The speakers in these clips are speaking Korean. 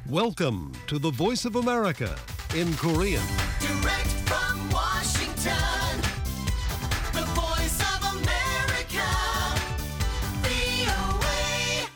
Welcome to the Voice of America in Korean. Direct from Washington, the Voice of America, VOA.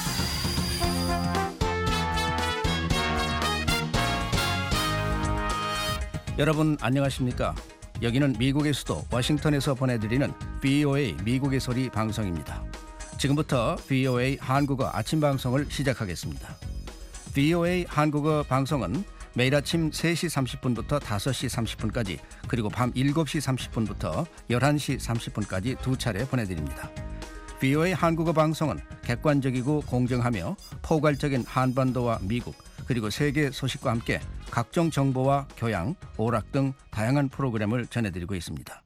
여러분 안녕하십니까? 여기는 미국의 수도 워싱턴에서 보내드리는 VOA 미국의 소리 방송입니다. 지금부터 VOA 한국어 아침 방송을 시작하겠습니다. VOA 한국어 방송은 매일 아침 3시 30분부터 5시 30분까지 그리고 밤 7시 30분부터 11시 30분까지 두 차례 보내드립니다. VOA 한국어 방송은 객관적이고 공정하며 포괄적인 한반도와 미국 그리고 세계 소식과 함께 각종 정보와 교양, 오락 등 다양한 프로그램을 전해드리고 있습니다.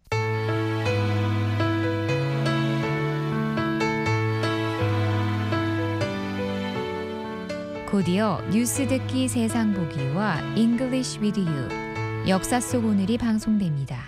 곧이어 뉴스 듣기 세상 보기와 English with you, 역사 속 오늘이 방송됩니다.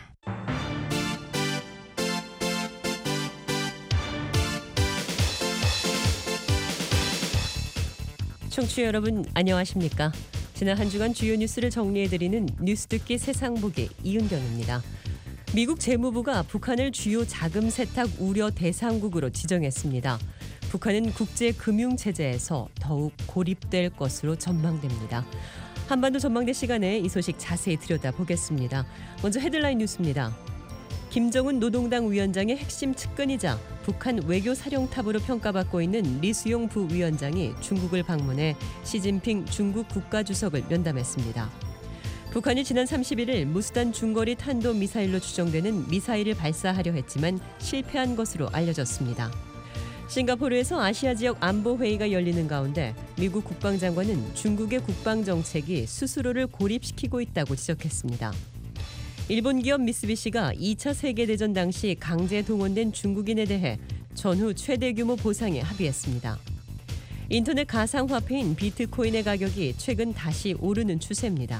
청취자 여러분 안녕하십니까? 지난 한 주간 주요 뉴스를 정리해드리는 뉴스 듣기 세상 보기 이은경입니다. 미국 재무부가 북한을 주요 자금 세탁 우려 대상국으로 지정했습니다. 북한은 국제금융체제에서 더욱 고립될 것으로 전망됩니다. 한반도 전망대 시간에 이 소식 자세히 들여다보겠습니다. 먼저 헤드라인 뉴스입니다. 김정은 노동당 위원장의 핵심 측근이자 북한 외교사령탑으로 평가받고 있는 리수용 부위원장이 중국을 방문해 시진핑 중국 국가주석을 면담했습니다. 북한이 지난 31일 무수단 중거리 탄도미사일로 추정되는 미사일을 발사하려 했지만 실패한 것으로 알려졌습니다. 싱가포르에서 아시아 지역 안보회의가 열리는 가운데 미국 국방장관은 중국의 국방정책이 스스로를 고립시키고 있다고 지적했습니다. 일본 기업 미쓰비시가 2차 세계대전 당시 강제 동원된 중국인에 대해 전후 최대 규모 보상에 합의했습니다. 인터넷 가상화폐인 비트코인의 가격이 최근 다시 오르는 추세입니다.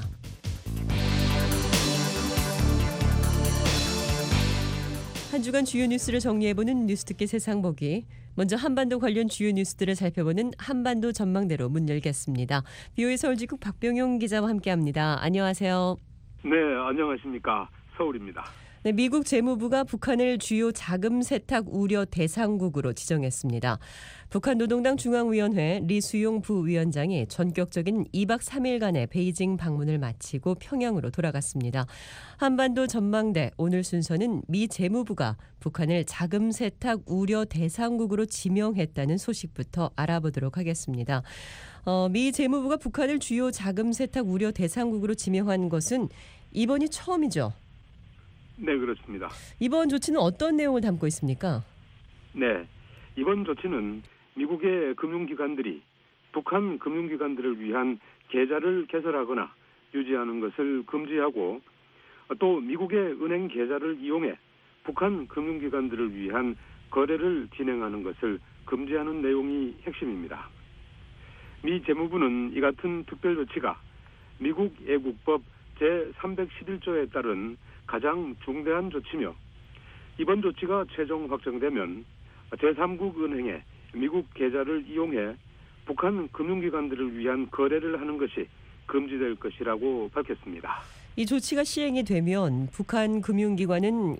한 주간 주요 뉴스를 정리해보는 뉴스듣기 세상 보기. 먼저 한반도 관련 주요 뉴스들을 살펴보는 한반도 전망대로 문 열겠습니다. VOA 서울지국 박병용 기자와 함께합니다. 안녕하세요. 네, 안녕하십니까. 서울입니다. 네, 미국 재무부가 북한을 주요 자금 세탁 우려 대상국으로 지정했습니다. 북한 노동당 중앙위원회 리수용 부위원장이 전격적인 2박 3일간의 베이징 방문을 마치고 평양으로 돌아갔습니다. 한반도 전망대 오늘 순서는 미 재무부가 북한을 자금 세탁 우려 대상국으로 지명했다는 소식부터 알아보도록 하겠습니다. 미 재무부가 북한을 주요 자금 세탁 우려 대상국으로 지명한 것은 이번이 처음이죠? 네, 그렇습니다. 이번 조치는 어떤 내용을 담고 있습니까? 네, 이번 조치는 미국의 금융기관들이 북한 금융기관들을 위한 계좌를 개설하거나 유지하는 것을 금지하고 또 미국의 은행 계좌를 이용해 북한 금융기관들을 위한 거래를 진행하는 것을 금지하는 내용이 핵심입니다. 미 재무부는 이 같은 특별 조치가 미국 애국법 제311조에 따른 가장 중대한 조치며 이번 조치가 최종 확정되면 제3국 은행에 미국 계좌를 이용해 북한 금융기관들을 위한 거래를 하는 것이 금지될 것이라고 밝혔습니다. 이 조치가 시행이 되면 북한 금융기관은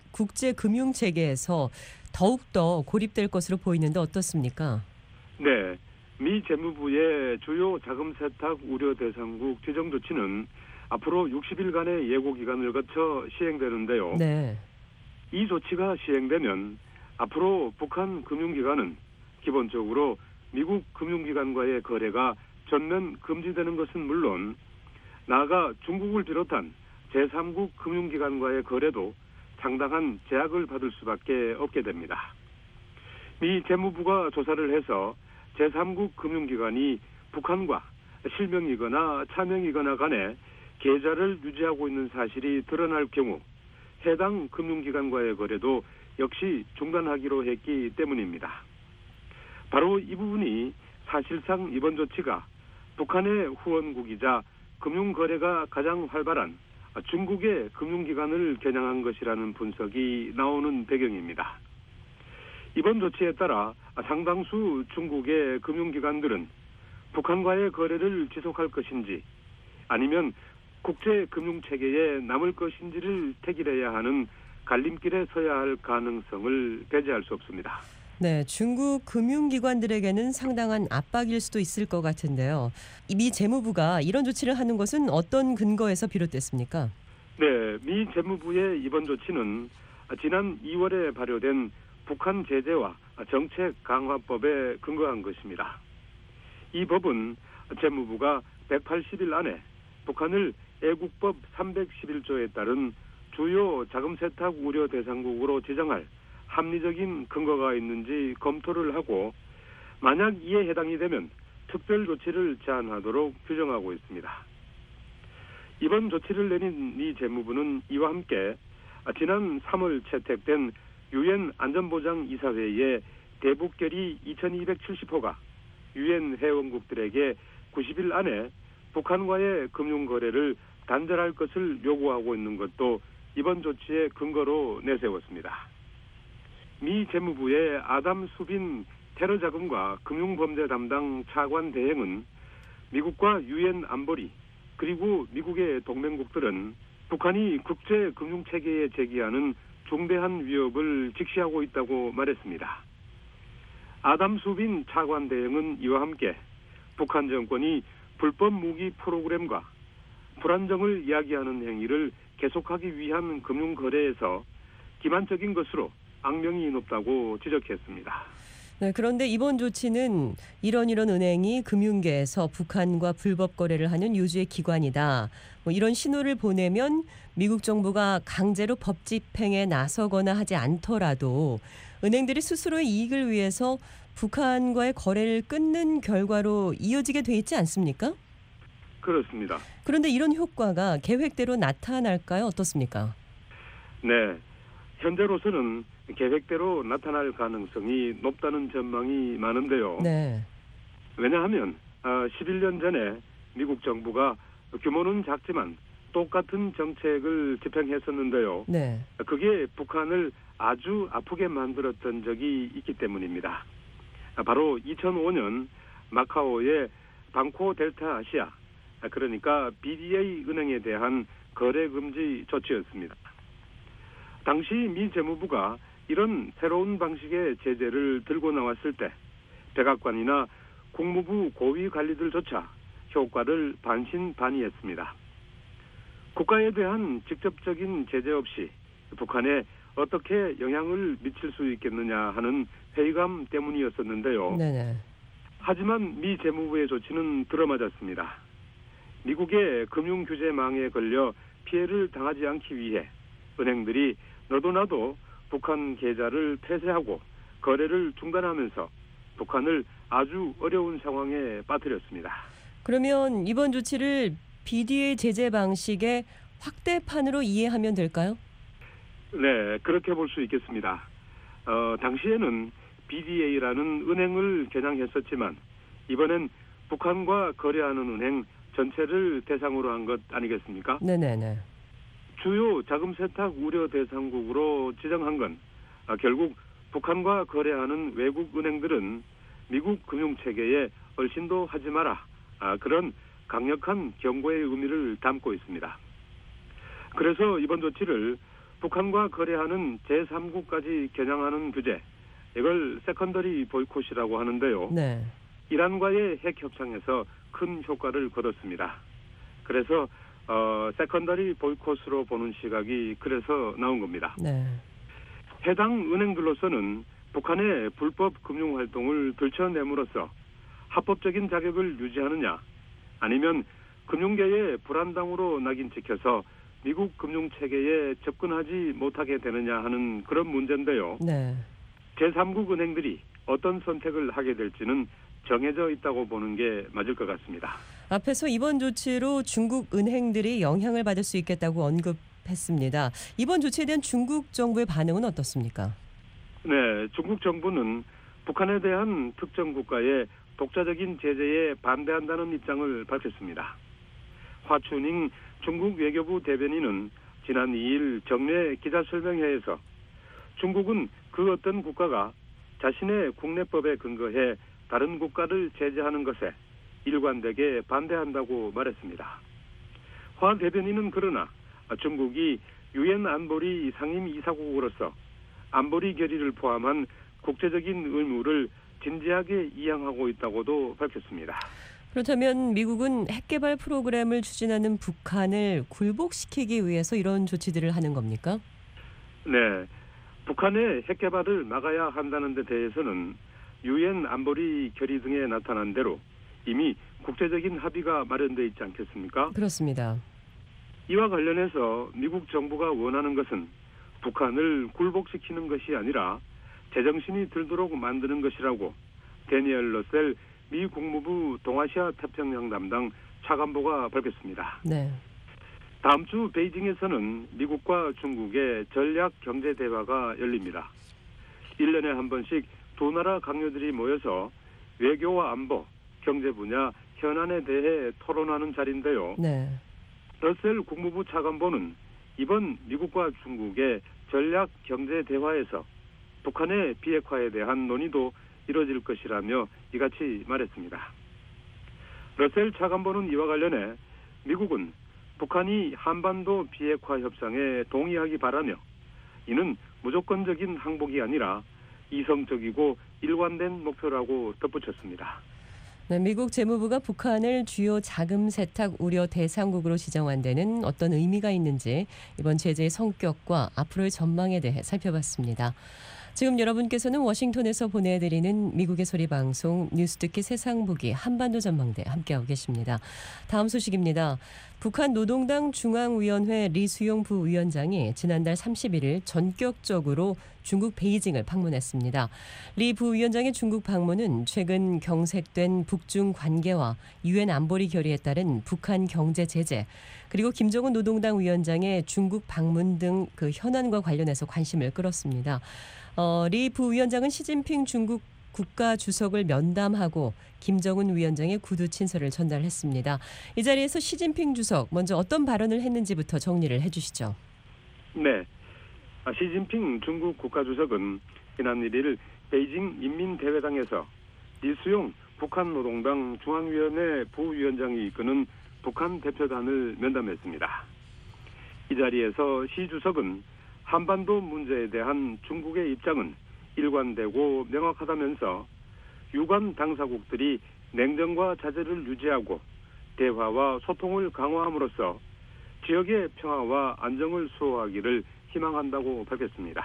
국제금융체계에서 더욱더 고립될 것으로 보이는데 어떻습니까? 네, 미 재무부의 주요 자금 세탁 우려 대상국 지정 조치는 앞으로 60일간의 예고기간을 거쳐 시행되는데요. 네. 이 조치가 시행되면 앞으로 북한 금융기관은 기본적으로 미국 금융기관과의 거래가 전면 금지되는 것은 물론 나아가 중국을 비롯한 제3국 금융기관과의 거래도 상당한 제약을 받을 수밖에 없게 됩니다. 미 재무부가 조사를 해서 제3국 금융기관이 북한과 실명이거나 차명이거나 간에 계좌를 유지하고 있는 사실이 드러날 경우 해당 금융기관과의 거래도 역시 중단하기로 했기 때문입니다. 바로 이 부분이 사실상 이번 조치가 북한의 후원국이자 금융거래가 가장 활발한 중국의 금융기관을 겨냥한 것이라는 분석이 나오는 배경입니다. 이번 조치에 따라 상당수 중국의 금융기관들은 북한과의 거래를 지속할 것인지 아니면 국제금융체계에 남을 것인지를 택일해야 하는 갈림길에 서야 할 가능성을 배제할 수 없습니다. 네, 중국 금융기관들에게는 상당한 압박일 수도 있을 것 같은데요. 미 재무부가 이런 조치를 하는 것은 어떤 근거에서 비롯됐습니까? 네, 미 재무부의 이번 조치는 지난 2월에 발효된 북한 제재와 정책 강화법에 근거한 것입니다. 이 법은 재무부가 180일 안에 북한을 애국법 311조에 따른 주요 자금 세탁 우려 대상국으로 지정할 합리적인 근거가 있는지 검토를 하고 만약 이에 해당이 되면 특별 조치를 제한하도록 규정하고 있습니다. 이번 조치를 내린 미 재무부는 이와 함께 지난 3월 채택된 유엔 안전보장이사회의 대북결의 2270호가 유엔 회원국들에게 90일 안에 북한과의 금융거래를 단절할 것을 요구하고 있는 것도 이번 조치의 근거로 내세웠습니다. 미 재무부의 아담 수빈 테러자금과 금융범죄 담당 차관 대행은 미국과 유엔 안보리 그리고 미국의 동맹국들은 북한이 국제금융체계에 제기하는 중대한 위협을 직시하고 있다고 말했습니다. 아담 수빈 차관 대행은 이와 함께 북한 정권이 불법 무기 프로그램과 불안정을 이야기하는 행위를 계속하기 위한 금융거래에서 기만적인 것으로 악명이 높다고 지적했습니다. 네, 그런데 이번 조치는 이런 은행이 금융계에서 북한과 불법 거래를 하는 요주의 기관이다. 이런 신호를 보내면 미국 정부가 강제로 법 집행에 나서거나 하지 않더라도 은행들이 스스로의 이익을 위해서 북한과의 거래를 끊는 결과로 이어지게 돼 있지 않습니까? 그렇습니다. 그런데 이런 효과가 계획대로 나타날까요? 어떻습니까? 네, 현재로서는 계획대로 나타날 가능성이 높다는 전망이 많은데요. 네. 왜냐하면 11년 전에 미국 정부가 규모는 작지만 똑같은 정책을 집행했었는데요. 네. 그게 북한을 아주 아프게 만들었던 적이 있기 때문입니다. 바로 2005년 마카오의 방코 델타 아시아, 그러니까 BDA 은행에 대한 거래 금지 조치였습니다. 당시 미 재무부가 이런 새로운 방식의 제재를 들고 나왔을 때 백악관이나 국무부 고위 관리들조차 효과를 반신반의했습니다. 국가에 대한 직접적인 제재 없이 북한에 어떻게 영향을 미칠 수 있겠느냐 하는 회의감 때문이었었는데요. 네네. 하지만 미 재무부의 조치는 들어맞았습니다. 미국의 금융규제망에 걸려 피해를 당하지 않기 위해 은행들이 너도 나도 북한 계좌를 폐쇄하고 거래를 중단하면서 북한을 아주 어려운 상황에 빠뜨렸습니다. 그러면 이번 조치를 BDA 제재 방식의 확대판으로 이해하면 될까요? 네, 그렇게 볼 수 있겠습니다. 당시에는 BDA라는 은행을 겨냥했었지만 이번엔 북한과 거래하는 은행 전체를 대상으로 한 것 아니겠습니까? 네네네. 주요 자금 세탁 우려 대상국으로 지정한 건 결국 북한과 거래하는 외국 은행들은 미국 금융체계에 얼씬도 하지 마라, 그런 강력한 경고의 의미를 담고 있습니다. 그래서 이번 조치를 북한과 거래하는 제3국까지 겨냥하는 규제, 이걸 세컨더리 보이콧이라고 하는데요. 네. 이란과의 핵 협상에서 큰 효과를 거뒀습니다. 그래서 세컨더리 보이콧으로 보는 시각이 그래서 나온 겁니다. 네. 해당 은행들로서는 북한의 불법 금융 활동을 들춰냄으로써 합법적인 자격을 유지하느냐, 아니면 금융계의 불안당으로 낙인 찍혀서 미국 금융체계에 접근하지 못하게 되느냐 하는 그런 문제인데요. 네. 제3국 은행들이 어떤 선택을 하게 될지는 정해져 있다고 보는 게 맞을 것 같습니다. 앞에서 이번 조치로 중국 은행들이 영향을 받을 수 있겠다고 언급했습니다. 이번 조치에 대한 중국 정부의 반응은 어떻습니까? 네, 중국 정부는 북한에 대한 특정 국가의 독자적인 제재에 반대한다는 입장을 밝혔습니다. 화춘잉 중국 외교부 대변인은 지난 2일 정례 기자설명회에서 중국은 그 어떤 국가가 자신의 국내법에 근거해 다른 국가를 제재하는 것에 일관되게 반대한다고 말했습니다. 화 대변인은 그러나 중국이 유엔 안보리 상임이사국으로서 안보리 결의를 포함한 국제적인 의무를 진지하게 이행하고 있다고도 밝혔습니다. 그렇다면 미국은 핵개발 프로그램을 추진하는 북한을 굴복시키기 위해서 이런 조치들을 하는 겁니까? 네, 북한의 핵개발을 막아야 한다는 데 대해서는 유엔 안보리 결의 등에 나타난 대로 이미 국제적인 합의가 마련돼 있지 않겠습니까? 그렇습니다. 이와 관련해서 미국 정부가 원하는 것은 북한을 굴복시키는 것이 아니라 제정신이 들도록 만드는 것이라고 데니엘 러셀 미 국무부 동아시아 태평양 담당 차관보가 밝혔습니다. 네. 다음 주 베이징에서는 미국과 중국의 전략 경제 대화가 열립니다. 1년에 한 번씩 두 나라 강요들이 모여서 외교와 안보, 경제 분야 현안에 대해 토론하는 자리인데요. 네. 러셀 국무부 차관보는 이번 미국과 중국의 전략 경제 대화에서 북한의 비핵화에 대한 논의도 이뤄질 것이라며 이같이 말했습니다. 러셀 차관보는 이와 관련해 미국은 북한이 한반도 비핵화 협상에 동의하기 바라며 이는 무조건적인 항복이 아니라 이성적이고 일관된 목표라고 덧붙였습니다. 네, 미국 재무부가 북한을 주요 자금 세탁 우려 대상국으로 지정한 데는 어떤 의미가 있는지 이번 제재의 성격과 앞으로의 전망에 대해 살펴봤습니다. 지금 여러분께서는 워싱턴에서 보내드리는 미국의 소리 방송 뉴스 듣기 세상 보기 한반도 전망대 함께하고 계십니다. 다음 소식입니다. 북한 노동당 중앙위원회 리수용 부위원장이 지난달 31일 전격적으로 중국 베이징을 방문했습니다. 리 부위원장의 중국 방문은 최근 경색된 북중 관계와 유엔 안보리 결의에 따른 북한 경제 제재 그리고 김정은 노동당 위원장의 중국 방문 등 그 현안과 관련해서 관심을 끌었습니다. 리 부위원장은 시진핑 중국 국가주석을 면담하고 김정은 위원장의 구두 친서를 전달했습니다. 이 자리에서 시진핑 주석 먼저 어떤 발언을 했는지부터 정리를 해주시죠. 네, 시진핑 중국 국가주석은 지난 1일 베이징 인민대회당에서 리수용 북한 노동당 중앙위원회 부위원장이 이끄는 북한 대표단을 면담했습니다. 이 자리에서 시 주석은 한반도 문제에 대한 중국의 입장은 일관되고 명확하다면서 유관 당사국들이 냉정과 자제를 유지하고 대화와 소통을 강화함으로써 지역의 평화와 안정을 수호하기를 희망한다고 밝혔습니다.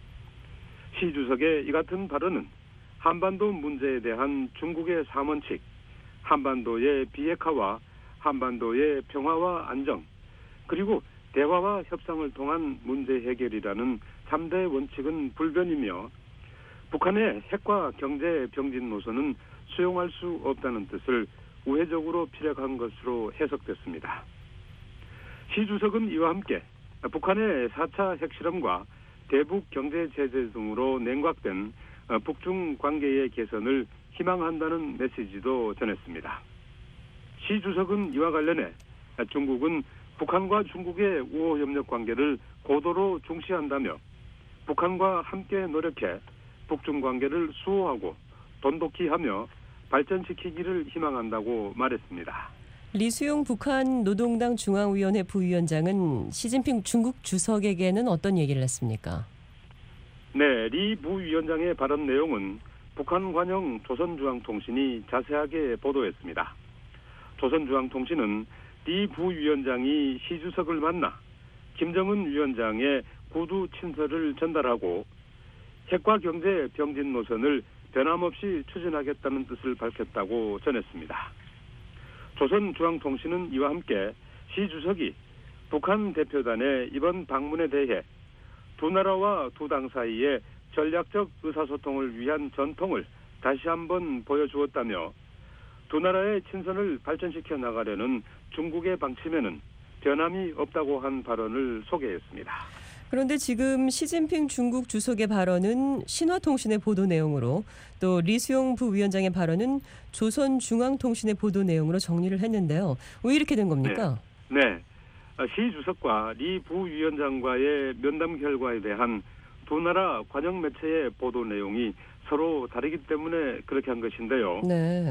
시 주석의 이 같은 발언은 한반도 문제에 대한 중국의 3원칙, 한반도의 비핵화와 한반도의 평화와 안정, 그리고 대화와 협상을 통한 문제 해결이라는 3대 원칙은 불변이며 북한의 핵과 경제 병진 노선은 수용할 수 없다는 뜻을 우회적으로 피력한 것으로 해석됐습니다. 시 주석은 이와 함께 북한의 4차 핵실험과 대북 경제 제재 등으로 냉각된 북중 관계의 개선을 희망한다는 메시지도 전했습니다. 시 주석은 이와 관련해 중국은 북한과 중국의 우호협력 관계를 고도로 중시한다며 북한과 함께 노력해 북중 관계를 수호하고 돈독히 하며 발전시키기를 희망한다고 말했습니다. 리수용 북한 노동당 중앙위원회 부위원장은 시진핑 중국 주석에게는 어떤 얘기를 했습니까? 네, 리 부위원장의 발언 내용은 북한 관영 조선중앙통신이 자세하게 보도했습니다. 조선중앙통신은 리 부위원장이 시 주석을 만나 김정은 위원장의 구두 친서를 전달하고 핵과 경제 병진 노선을 변함없이 추진하겠다는 뜻을 밝혔다고 전했습니다. 조선중앙통신은 이와 함께 시 주석이 북한 대표단의 이번 방문에 대해 두 나라와 두 당 사이의 전략적 의사소통을 위한 전통을 다시 한번 보여주었다며 두 나라의 친선을 발전시켜 나가려는 중국의 방침에는 변함이 없다고 한 발언을 소개했습니다. 그런데 지금 시진핑 중국 주석의 발언은 신화통신의 보도 내용으로 또 리수용 부위원장의 발언은 조선중앙통신의 보도 내용으로 정리를 했는데요. 왜 이렇게 된 겁니까? 네. 시 주석과 리 부위원장과의 면담 결과에 대한 두 나라 관영 매체의 보도 내용이 서로 다르기 때문에 그렇게 한 것인데요. 네.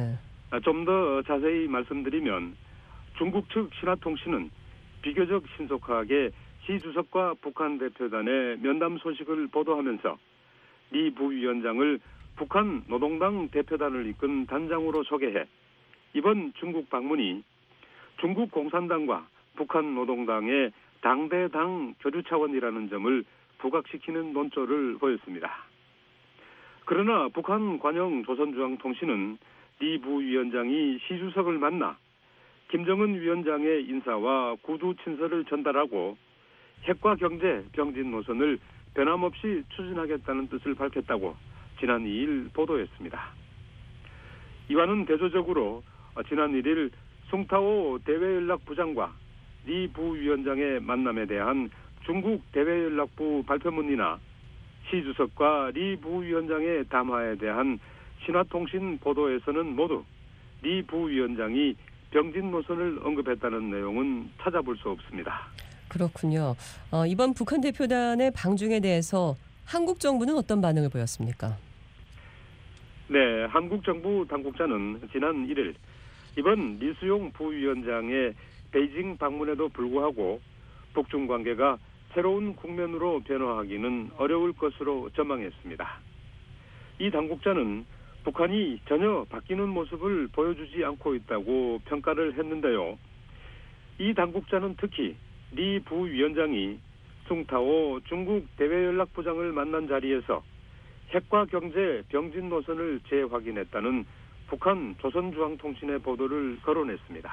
좀 더 자세히 말씀드리면 중국 측 신화통신은 비교적 신속하게 시 주석과 북한 대표단의 면담 소식을 보도하면서 리 부위원장을 북한 노동당 대표단을 이끈 단장으로 소개해 이번 중국 방문이 중국 공산당과 북한 노동당의 당대당 교류 차원이라는 점을 부각시키는 논조를 보였습니다. 그러나 북한 관영 조선중앙통신은 리 부위원장이 시 주석을 만나 김정은 위원장의 인사와 구두 친서를 전달하고 핵과 경제 병진 노선을 변함없이 추진하겠다는 뜻을 밝혔다고 지난 2일 보도했습니다. 이와는 대조적으로 지난 1일 숭타오 대외연락부장과 리 부위원장의 만남에 대한 중국 대외연락부 발표문이나 시 주석과 리 부위원장의 담화에 대한 신화통신 보도에서는 모두 리 부위원장이 병진 노선을 언급했다는 내용은 찾아볼 수 없습니다. 그렇군요. 이번 북한 대표단의 방중에 대해서 한국 정부는 어떤 반응을 보였습니까? 네, 한국 정부 당국자는 지난 1일 이번 리수용 부위원장의 베이징 방문에도 불구하고 북중 관계가 새로운 국면으로 변화하기는 어려울 것으로 전망했습니다. 이 당국자는 북한이 전혀 바뀌는 모습을 보여주지 않고 있다고 평가를 했는데요. 이 당국자는 특히 리 부위원장이 숭타오 중국 대외연락부장을 만난 자리에서 핵과 경제 병진 노선을 재확인했다는 북한 조선중앙통신의 보도를 거론했습니다.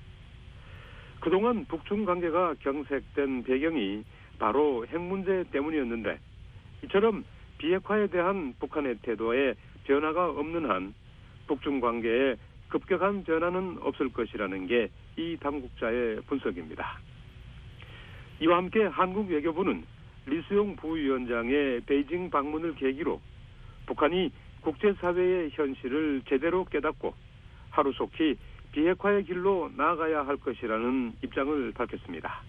그동안 북중 관계가 경색된 배경이 바로 핵 문제 때문이었는데 이처럼 비핵화에 대한 북한의 태도에 변화가 없는 한 북중 관계에 급격한 변화는 없을 것이라는 게 이 당국자의 분석입니다. 이와 함께 한국 외교부는 리수용 부위원장의 베이징 방문을 계기로 북한이 국제사회의 현실을 제대로 깨닫고 하루속히 비핵화의 길로 나아가야 할 것이라는 입장을 밝혔습니다.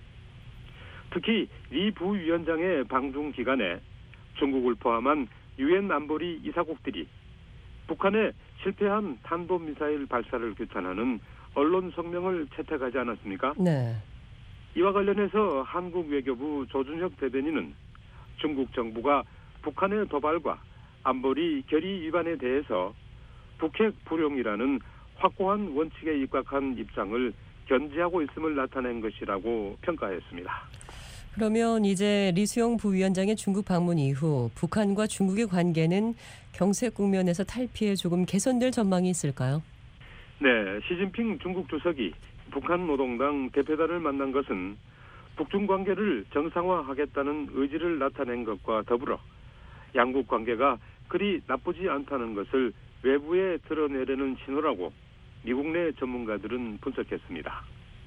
특히 리 부위원장의 방중 기간에 중국을 포함한 유엔 안보리 이사국들이 북한의 실패한 탄도미사일 발사를 규탄하는 언론 성명을 채택하지 않았습니까? 네. 이와 관련해서 한국 외교부 조준혁 대변인은 중국 정부가 북한의 도발과 안보리 결의 위반에 대해서 북핵 불용이라는 확고한 원칙에 입각한 입장을 견지하고 있음을 나타낸 것이라고 평가했습니다. 그러면 이제 리수용 부위원장의 중국 방문 이후 북한과 중국의 관계는 경색 국면에서 탈피해 조금 개선될 전망이 있을까요? 네, 시진핑 중국 주석이 북한 노동당 대표단을 만난 것은 북중 관계를 정상화하겠다는 의지를 나타낸 것과 더불어 양국 관계가 그리 나쁘지 않다는 것을 외부에 드러내려는 신호라고 미국 내 전문가들은 분석했습니다.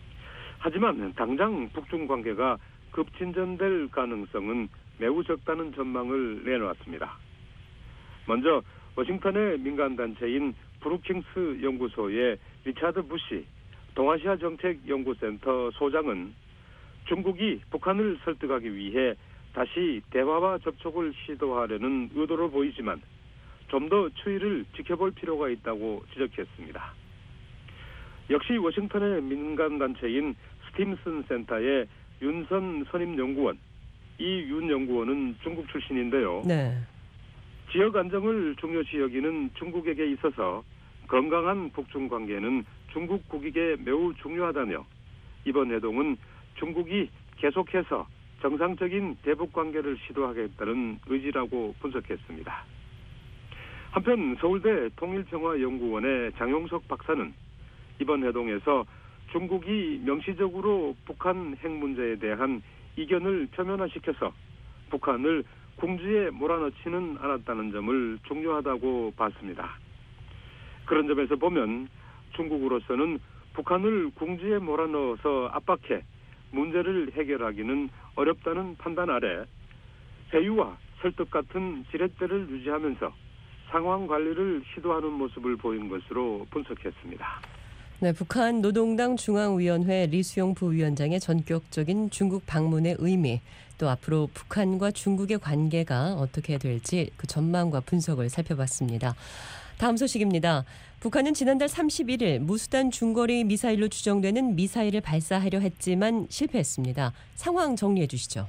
하지만 당장 북중 관계가 급진전될 가능성은 매우 적다는 전망을 내놓았습니다. 먼저 워싱턴의 민간단체인 브루킹스 연구소의 리차드 부시 동아시아 정책연구센터 소장은 중국이 북한을 설득하기 위해 다시 대화와 접촉을 시도하려는 의도로 보이지만 좀 더 추이를 지켜볼 필요가 있다고 지적했습니다. 역시 워싱턴의 민간단체인 스팀슨 센터의 윤선 선임연구원, 이 윤 연구원은 중국 출신인데요. 네. 지역 안정을 중요시 여기는 중국에게 있어서 건강한 북중 관계는 중국 국익에 매우 중요하다며 이번 회동은 중국이 계속해서 정상적인 대북 관계를 시도하겠다는 의지라고 분석했습니다. 한편 서울대 통일평화연구원의 장용석 박사는 이번 회동에서 중국이 명시적으로 북한 핵 문제에 대한 이견을 표면화시켜서 북한을 궁지에 몰아넣지는 않았다는 점을 중요하다고 봤습니다. 그런 점에서 보면 중국으로서는 북한을 궁지에 몰아넣어서 압박해 문제를 해결하기는 어렵다는 판단 아래 회유와 설득 같은 지렛대를 유지하면서 상황 관리를 시도하는 모습을 보인 것으로 분석했습니다. 네, 북한 노동당 중앙위원회 리수용 부위원장의 전격적인 중국 방문의 의미, 또 앞으로 북한과 중국의 관계가 어떻게 될지 그 전망과 분석을 살펴봤습니다. 다음 소식입니다. 북한은 지난달 31일 무수단 중거리 미사일로 추정되는 미사일을 발사하려 했지만 실패했습니다. 상황 정리해 주시죠.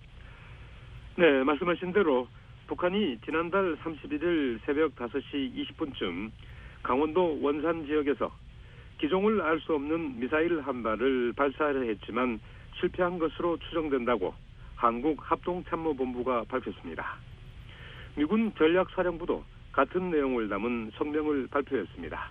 네, 말씀하신 대로 북한이 지난달 31일 새벽 5시 20분쯤 강원도 원산 지역에서 기종을 알 수 없는 미사일 한 발을 발사하려 했지만 실패한 것으로 추정된다고 한국합동참모본부가 밝혔습니다. 미군 전략사령부도 같은 내용을 담은 성명을 발표했습니다.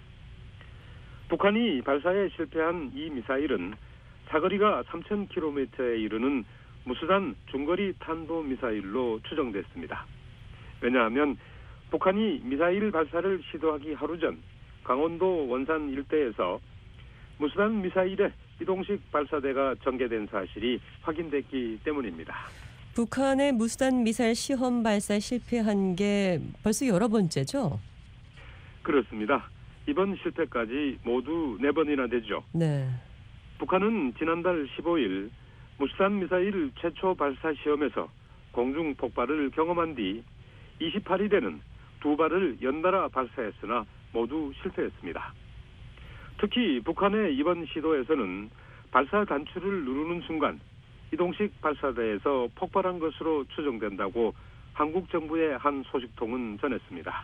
북한이 발사에 실패한 이 미사일은 사거리가 3,000km에 이르는 무수단 중거리 탄도미사일로 추정됐습니다. 왜냐하면 북한이 미사일 발사를 시도하기 하루 전 강원도 원산 일대에서 무수단 미사일의 이동식 발사대가 전개된 사실이 확인됐기 때문입니다. 북한의 무수단 미사일 시험 발사에 실패한 게 벌써 여러 번째죠? 그렇습니다. 이번 실패까지 모두 4번이나 되죠. 네. 북한은 지난달 15일 무수단 미사일 최초 발사 시험에서 공중 폭발을 경험한 뒤 28일에는 2발을 연달아 발사했으나 모두 실패했습니다. 특히 북한의 이번 시도에서는 발사 단추를 누르는 순간 이동식 발사대에서 폭발한 것으로 추정된다고 한국 정부의 한 소식통은 전했습니다.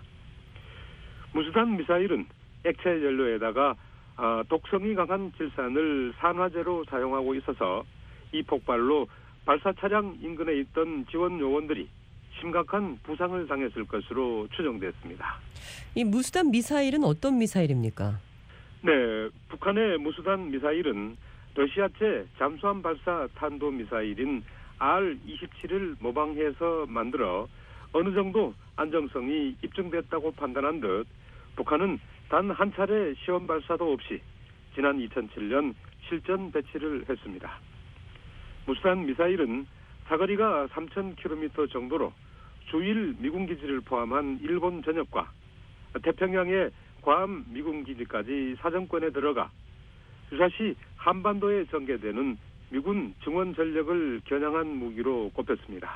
무수단 미사일은 액체 연료에다가 독성이 강한 질산을 산화제로 사용하고 있어서 이 폭발로 발사 차량 인근에 있던 지원 요원들이 심각한 부상을 당했을 것으로 추정됐습니다. 이 무수단 미사일은 어떤 미사일입니까? 네, 북한의 무수단 미사일은 러시아제 잠수함 발사 탄도 미사일인 R-27을 모방해서 만들어 어느 정도 안정성이 입증됐다고 판단한 듯 북한은 단 한 차례 시험 발사도 없이 지난 2007년 실전 배치를 했습니다. 무수단 미사일은 사거리가 3,000km 정도로 주일 미군 기지를 포함한 일본 전역과 태평양의 괌 미군 기지까지 사정권에 들어가 유사시 한반도에 전개되는 미군 증원 전력을 겨냥한 무기로 꼽혔습니다.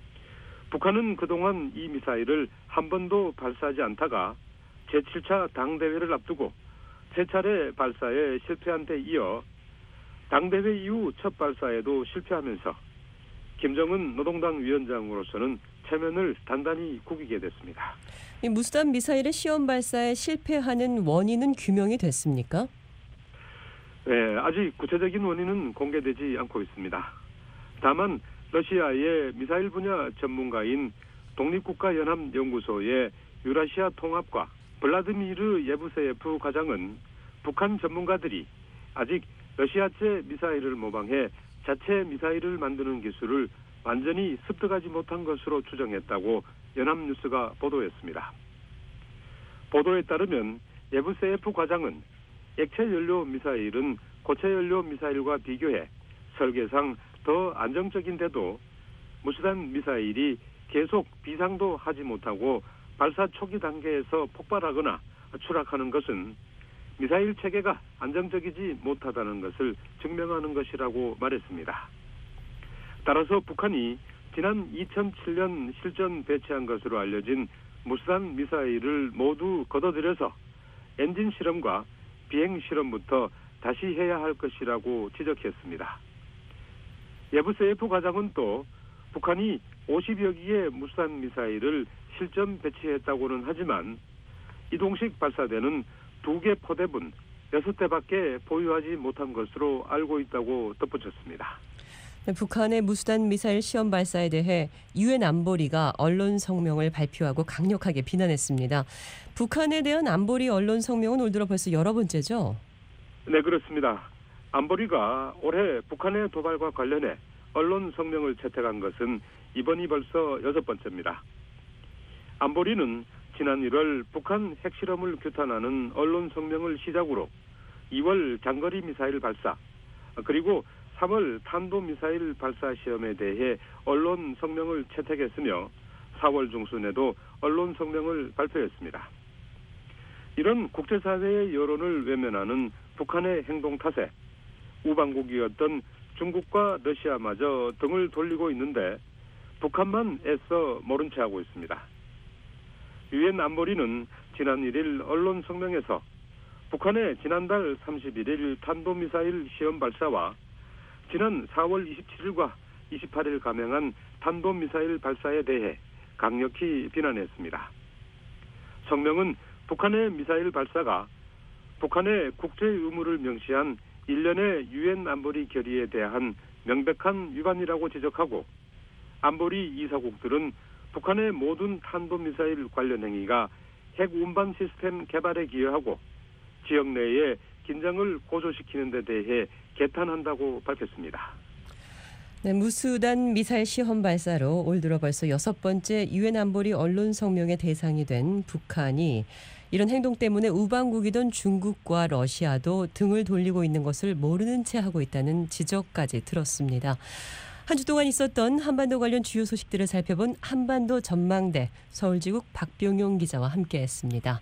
북한은 그동안 이 미사일을 한 번도 발사하지 않다가 제7차 당대회를 앞두고 3차례 발사에 실패한 데 이어 당대회 이후 첫 발사에도 실패하면서 김정은 노동당 위원장으로서는 체면을 단단히 구기게 됐습니다. 이 무수단 미사일의 시험 발사에 실패하는 원인은 규명이 됐습니까? 네, 아직 구체적인 원인은 공개되지 않고 있습니다. 다만 러시아의 미사일 분야 전문가인 독립국가연합연구소의 유라시아 통합과 블라드미르 예브세예프 과장은 북한 전문가들이 아직 러시아제 미사일을 모방해 자체 미사일을 만드는 기술을 완전히 습득하지 못한 것으로 추정했다고 연합뉴스가 보도했습니다. 보도에 따르면 예브세예프 과장은 액체 연료 미사일은 고체 연료 미사일과 비교해 설계상 더 안정적인데도 무수단 미사일이 계속 비상도 하지 못하고 발사 초기 단계에서 폭발하거나 추락하는 것은 미사일 체계가 안정적이지 못하다는 것을 증명하는 것이라고 말했습니다. 따라서 북한이 지난 2007년 실전 배치한 것으로 알려진 무수단 미사일을 모두 걷어들여서 엔진 실험과 비행 실험부터 다시 해야 할 것이라고 지적했습니다. 예브세예프 과장은 또 북한이 50여 기의 무수단 미사일을 실전 배치했다고는 하지만 이동식 발사대는 2개 포대분 6대밖에 보유하지 못한 것으로 알고 있다고 덧붙였습니다. 북한의 무수단 미사일 시험 발사에 대해 유엔 안보리가 언론 성명을 발표하고 강력하게 비난했습니다. 북한에 대한 안보리 언론 성명은 올 들어 벌써 여러 번째죠? 네, 그렇습니다. 안보리가 올해 북한의 도발과 관련해 언론 성명을 채택한 것은 이번이 벌써 6번째입니다. 안보리는 지난 1월 북한 핵실험을 규탄하는 언론 성명을 시작으로 2월 장거리 미사일 발사, 그리고 3월 탄도미사일 발사 시험에 대해 언론 성명을 채택했으며 4월 중순에도 언론 성명을 발표했습니다. 이런 국제사회의 여론을 외면하는 북한의 행동 탓에 우방국이었던 중국과 러시아마저 등을 돌리고 있는데 북한만 애써 모른 채 하고 있습니다. 유엔 안보리는 지난 1일 언론 성명에서 북한의 지난달 31일 탄도미사일 시험 발사와 지난 4월 27일과 28일 감행한 탄도미사일 발사에 대해 강력히 비난했습니다. 성명은 북한의 미사일 발사가 북한의 국제 의무를 명시한 일련의 유엔 안보리 결의에 대한 명백한 위반이라고 지적하고 안보리 이사국들은 북한의 모든 탄도미사일 관련 행위가 핵 운반 시스템 개발에 기여하고 지역 내의 긴장을 고조시키는 데 대해 개탄한다고 밝혔습니다. 네, 무수단 미사일 시험 발사로 올 들어 벌써 6번째 유엔 안보리 언론 성명의 대상이 된 북한이 이런 행동 때문에 우방국이던 중국과 러시아도 등을 돌리고 있는 것을 모르는 채 하고 있다는 지적까지 들었습니다. 한 주 동안 있었던 한반도 관련 주요 소식들을 살펴본 한반도 전망대 서울지국 박병용 기자와 함께했습니다.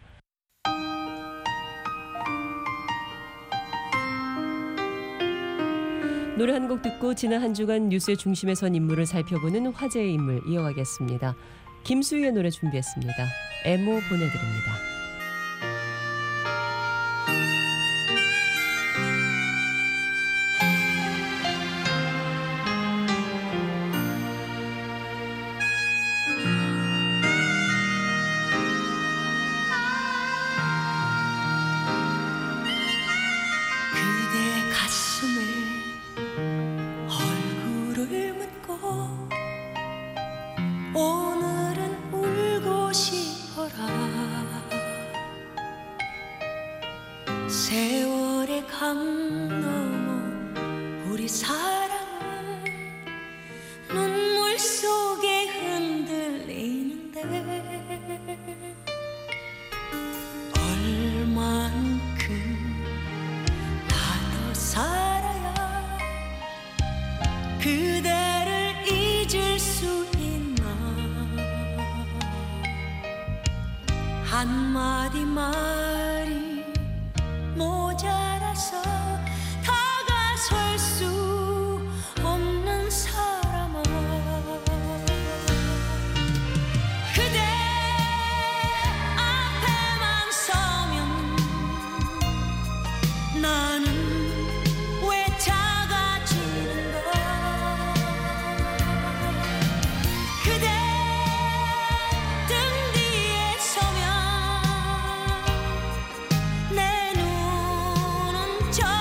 노래 한 곡 듣고 지난 한 주간 뉴스의 중심에 선 인물을 살펴보는 화제의 인물 이어가겠습니다. 김수희의 노래 준비했습니다. 애모 보내드립니다. 그대 가슴에 얼굴을 묻고 오늘은 울고 싶어라. 세월의 강 넘어 우리 사랑은 눈물 속에 흔들리는데 얼만큼 나도 살아야 그대를 잊을 수 있나. 한마디 말이 모자라서 다가설 수 없는 사람아. 그대 앞에만 서면 나는 왜 작아지는가. 그대 등 뒤에 서면 내 눈은 저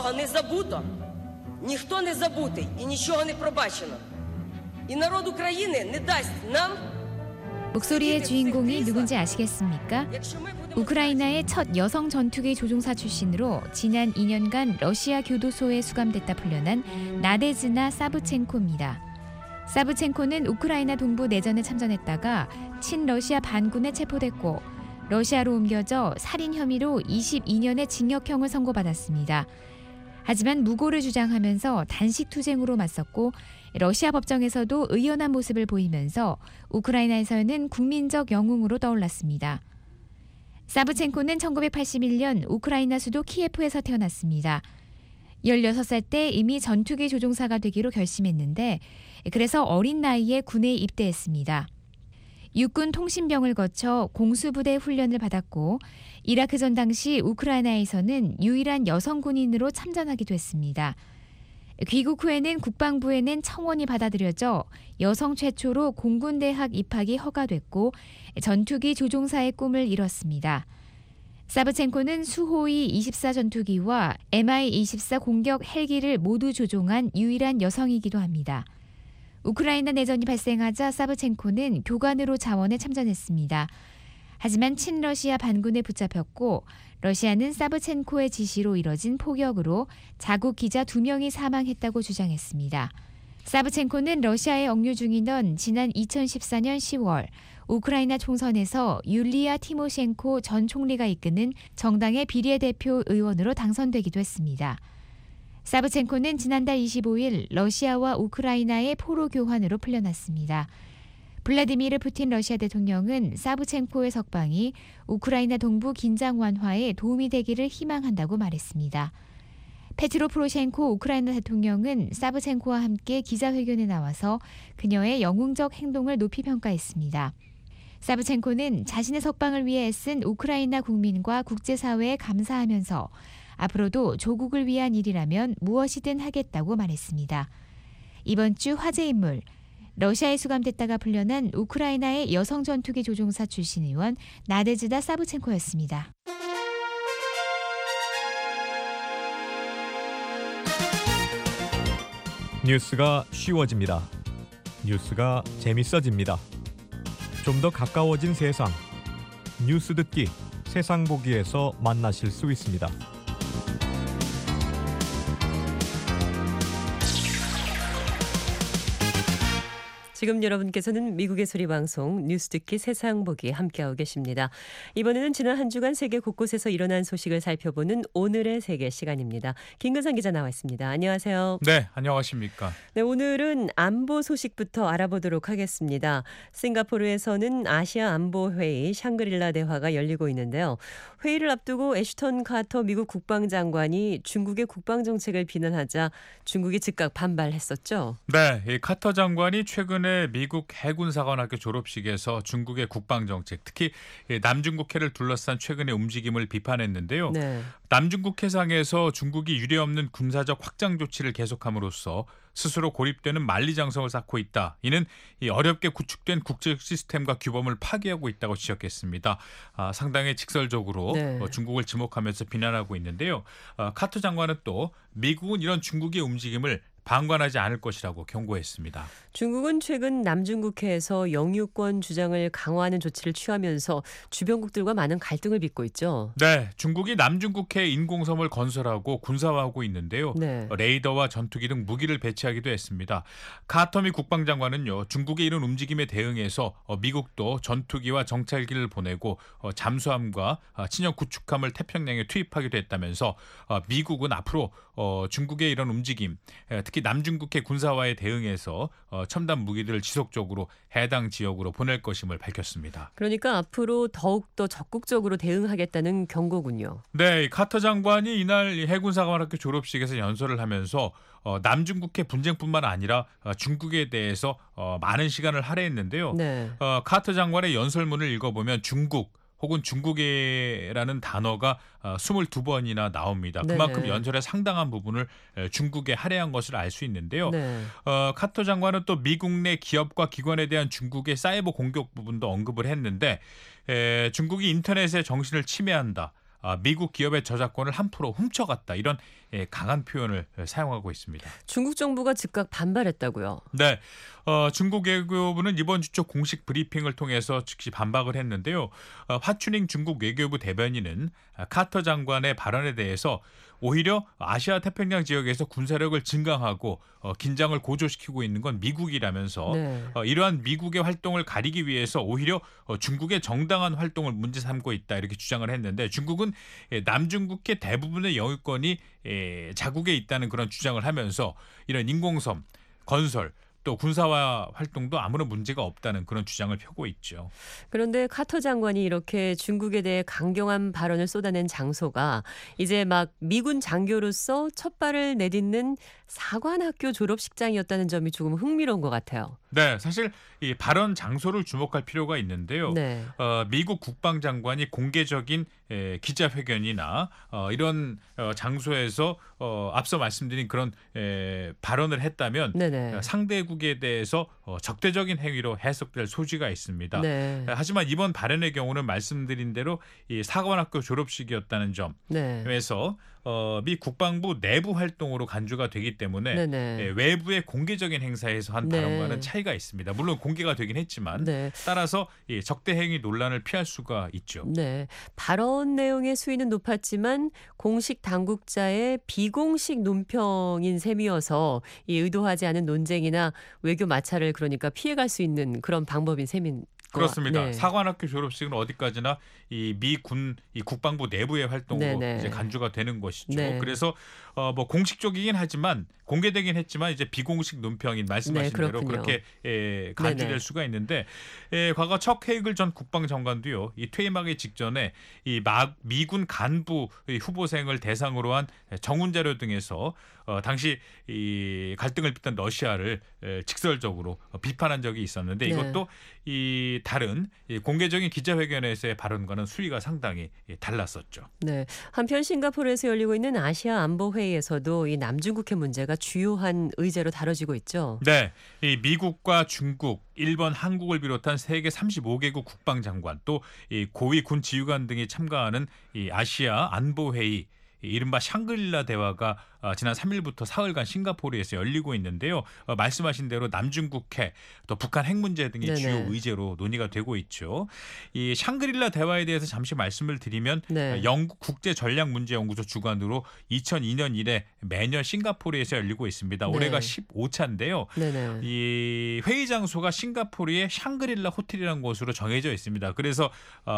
нічого не забуто, ніхто не забутий і нічого не пробачено. І народ України не дасть нам. 목소리의 주인공이 누군지 아시겠습니까? 우크라이나의 첫 여성 전투기 조종사 출신으로 지난 2년간 러시아 교도소에 수감됐다 풀려난 나데즈나 사브첸코입니다. 사브첸코는 우크라이나 동부 내전에 참전했다가 친러시아 반군에 체포됐고 러시아로 옮겨져 살인 혐의로 22년의 징역형을 선고받았습니다. 하지만 무고를 주장하면서 단식 투쟁으로 맞섰고 러시아 법정에서도 의연한 모습을 보이면서 우크라이나에서는 국민적 영웅으로 떠올랐습니다. 사브첸코는 1981년 우크라이나 수도 키예프에서 태어났습니다. 16살 때 이미 전투기 조종사가 되기로 결심했는데 그래서 어린 나이에 군에 입대했습니다. 육군 통신병을 거쳐 공수부대 훈련을 받았고 이라크전 당시 우크라이나에서는 유일한 여성 군인으로 참전하기도 했습니다. 귀국 후에는 국방부에 낸 청원이 받아들여져 여성 최초로 공군대학 입학이 허가됐고 전투기 조종사의 꿈을 이뤘습니다. 사브첸코는 수호이 24 전투기와 Mi-24 공격 헬기를 모두 조종한 유일한 여성이기도 합니다. 우크라이나 내전이 발생하자 사브첸코는 교관으로 자원에 참전했습니다. 하지만 친러시아 반군에 붙잡혔고 러시아는 사브첸코의 지시로 이뤄진 포격으로 자국 기자 2명이 사망했다고 주장했습니다. 사브첸코는 러시아에 억류 중이던 지난 2014년 10월 우크라이나 총선에서 율리아 티모셴코 전 총리가 이끄는 정당의 비례대표 의원으로 당선되기도 했습니다. 사브첸코는 지난달 25일 러시아와 우크라이나의 포로 교환으로 풀려났습니다. 블라디미르 푸틴 러시아 대통령은 사브첸코의 석방이 우크라이나 동부 긴장 완화에 도움이 되기를 희망한다고 말했습니다. 페트로 포로셴코 우크라이나 대통령은 사브첸코와 함께 기자회견에 나와서 그녀의 영웅적 행동을 높이 평가했습니다. 사브첸코는 자신의 석방을 위해 애쓴 우크라이나 국민과 국제사회에 감사하면서 앞으로도 조국을 위한 일이라면 무엇이든 하겠다고 말했습니다. 이번 주 화제 인물, 러시아에 수감됐다가 풀려난 우크라이나의 여성 전투기 조종사 출신 의원 나데즈다 사브첸코였습니다. 뉴스가 쉬워집니다. 뉴스가 재밌어집니다. 좀 더 가까워진 세상. 뉴스 듣기, 세상 보기에서 만나실 수 있습니다. 지금 여러분께서는 미국의 소리 방송 뉴스 듣기 세상 보기 함께하고 계십니다. 이번에는 지난 한 주간 세계 곳곳에서 일어난 소식을 살펴보는 오늘의 세계 시간입니다. 김근상 기자 나와 있습니다. 안녕하세요. 네, 안녕하십니까. 네, 오늘은 안보 소식부터 알아보도록 하겠습니다. 싱가포르에서는 아시아 안보 회의 샹그릴라 대화가 열리고 있는데요. 회의를 앞두고 애슈턴 카터 미국 국방장관이 중국의 국방 정책을 비난하자 중국이 즉각 반발했었죠. 네, 이 카터 장관이 최근에 미국 해군사관학교 졸업식에서 중국의 국방정책, 특히 남중국해를 둘러싼 최근의 움직임을 비판했는데요. 네. 남중국 해상에서 중국이 유례없는 군사적 확장 조치를 계속함으로써 스스로 고립되는 만리장성을 쌓고 있다. 이는 이 어렵게 구축된 국제 시스템과 규범을 파괴하고 있다고 지적했습니다. 상당히 직설적으로 네. 중국을 지목하면서 비난하고 있는데요. 카터 장관은 또 미국은 이런 중국의 움직임을 방관하지 않을 것이라고 경고했습니다. 중국은 최근 남중국해에서 영유권 주장을 강화하는 조치를 취하면서 주변국들과 많은 갈등을 빚고 있죠. 네, 중국이 남중국해에 인공섬을 건설하고 군사화하고 있는데요. 네. 레이더와 전투기 등 무기를 배치하기도 했습니다. 카터미 국방장관은요, 중국의 이런 움직임에 대응해서 미국도 전투기와 정찰기를 보내고 잠수함과 친형 구축함을 태평양에 투입하기도 했다면서 미국은 앞으로 중국의 이런 움직임, 특히 남중국해 군사화에 대응해서 첨단 무기들을 지속적으로 해당 지역으로 보낼 것임을 밝혔습니다. 그러니까 앞으로 더욱더 적극적으로 대응하겠다는 경고군요. 네, 카터 장관이 이날 해군사관학교 졸업식에서 연설을 하면서 남중국해 분쟁뿐만 아니라 중국에 대해서 많은 시간을 할애했는데요. 네. 카터 장관의 연설문을 읽어보면 중국 혹은 중국이라는 단어가 22번이나 나옵니다. 그만큼 네네. 연설의 상당한 부분을 중국에 할애한 것을 알 수 있는데요. 네. 카터 장관은 또 미국 내 기업과 기관에 대한 중국의 사이버 공격 부분도 언급을 했는데 중국이 인터넷의 정신을 침해한다. 미국 기업의 저작권을 함부로 훔쳐갔다. 이런 강한 표현을 사용하고 있습니다. 중국 정부가 즉각 반발했다고요? 네. 중국 외교부는 이번 주 초 공식 브리핑을 통해서 즉시 반박을 했는데요. 화춘잉 중국 외교부 대변인은 카터 장관의 발언에 대해서 오히려 아시아 태평양 지역에서 군사력을 증강하고 긴장을 고조시키고 있는 건 미국이라면서 네. 이러한 미국의 활동을 가리기 위해서 오히려 중국의 정당한 활동을 문제 삼고 있다 이렇게 주장을 했는데 중국은 남중국해 대부분의 영유권이 자국에 있다는 그런 주장을 하면서 이런 인공섬 건설 또 군사화 활동도 아무런 문제가 없다는 그런 주장을 펴고 있죠. 그런데 카터 장관이 이렇게 중국에 대해 강경한 발언을 쏟아낸 장소가 이제 막 미군 장교로서 첫 발을 내딛는 사관학교 졸업식장이었다는 점이 조금 흥미로운 것 같아요. 네, 사실 이 발언 장소를 주목할 필요가 있는데요. 네. 미국 국방장관이 공개적인 기자회견이나 이런 장소에서 앞서 말씀드린 그런 발언을 했다면 네네. 상대국에 대해서 적대적인 행위로 해석될 소지가 있습니다. 네. 하지만 이번 발언의 경우는 말씀드린 대로 이 사관학교 졸업식이었다는 점에서 미 국방부 내부 활동으로 간주가 되기 때문에 네네. 외부의 공개적인 행사에서 한 네. 발언과는 차이가 있습니다. 물론 공개가 되긴 했지만 네. 따라서 이 적대 행위 논란을 피할 수가 있죠. 네. 발언 내용의 수위는 높았지만 공식 당국자의 비공식 논평인 셈이어서 이 의도하지 않은 논쟁이나 외교 마찰을 그러니까 피해갈 수 있는 그런 방법인 셈인 그렇습니다. 네. 사관학교 졸업식은 어디까지나 이 미군 이 국방부 내부의 활동으로 네네. 이제 간주가 되는 것이죠. 네. 그래서 뭐 공식적이긴 하지만 공개되긴 했지만 이제 비공식 논평인 말씀하신 네, 대로 그렇군요. 그렇게 간주될 네네. 수가 있는데 과거 척 헤이글 전 국방장관도요. 이 퇴임하기 직전에 이 미군 간부 후보생을 대상으로 한 정훈 자료 등에서 당시 이 갈등을 빚던 러시아를 직설적으로 비판한 적이 있었는데 네. 이것도 이 다른 이 공개적인 기자회견에서의 발언과는 수위가 상당히 달랐었죠. 네. 한편 싱가포르에서 열리고 있는 아시아 안보 회의에서도 이 남중국해 문제가 주요한 의제로 다뤄지고 있죠. 네, 이 미국과 중국, 일본, 한국을 비롯한 세계 35개국 국방장관 또 이 고위 군 지휘관 등이 참가하는 이 아시아 안보 회의. 이른바 샹그릴라 대화가 지난 3일부터 사흘간 싱가포르에서 열리고 있는데요. 말씀하신 대로 남중국해 또 북한 핵 문제 등이 네네. 주요 의제로 논의가 되고 있죠. 이 샹그릴라 대화에 대해서 잠시 말씀을 드리면 네. 영국 국제전략문제연구소 주관으로 2002년 이래 매년 싱가포르에서 열리고 있습니다. 올해가 네. 15차인데요. 네네. 이 회의 장소가 싱가포르의 샹그릴라 호텔이라는 곳으로 정해져 있습니다. 그래서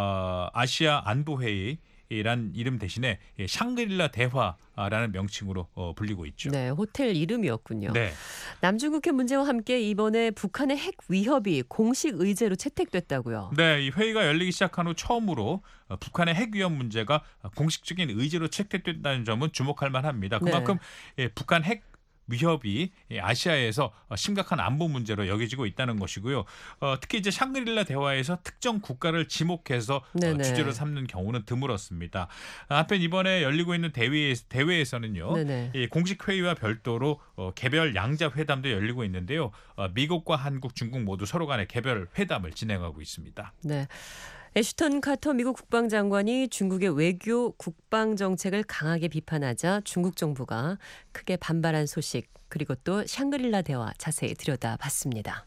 아시아 안보 회의 이란 이름 대신에 샹그릴라 대화라는 명칭으로 불리고 있죠. 네, 호텔 이름이었군요. 네. 남중국해 문제와 함께 이번에 북한의 핵 위협이 공식 의제로 채택됐다고요. 네, 이 회의가 열리기 시작한 후 처음으로 북한의 핵 위협 문제가 공식적인 의제로 채택됐다는 점은 주목할 만합니다. 그만큼 북한 핵 위협이 아시아에서 심각한 안보 문제로 여겨지고 있다는 것이고요. 특히 이제 샹그릴라 대화에서 특정 국가를 지목해서 주제로 삼는 경우는 드물었습니다. 한편 이번에 열리고 있는 대회에서는요. 이 공식 회의와 별도로 개별 양자 회담도 열리고 있는데요. 미국과 한국, 중국 모두 서로 간의 개별 회담을 진행하고 있습니다. 네. 애슈턴 카터 미국 국방장관이 중국의 외교 국방 정책을 강하게 비판하자 중국 정부가 크게 반발한 소식 그리고 또 샹그릴라 대화 자세히 들여다봤습니다.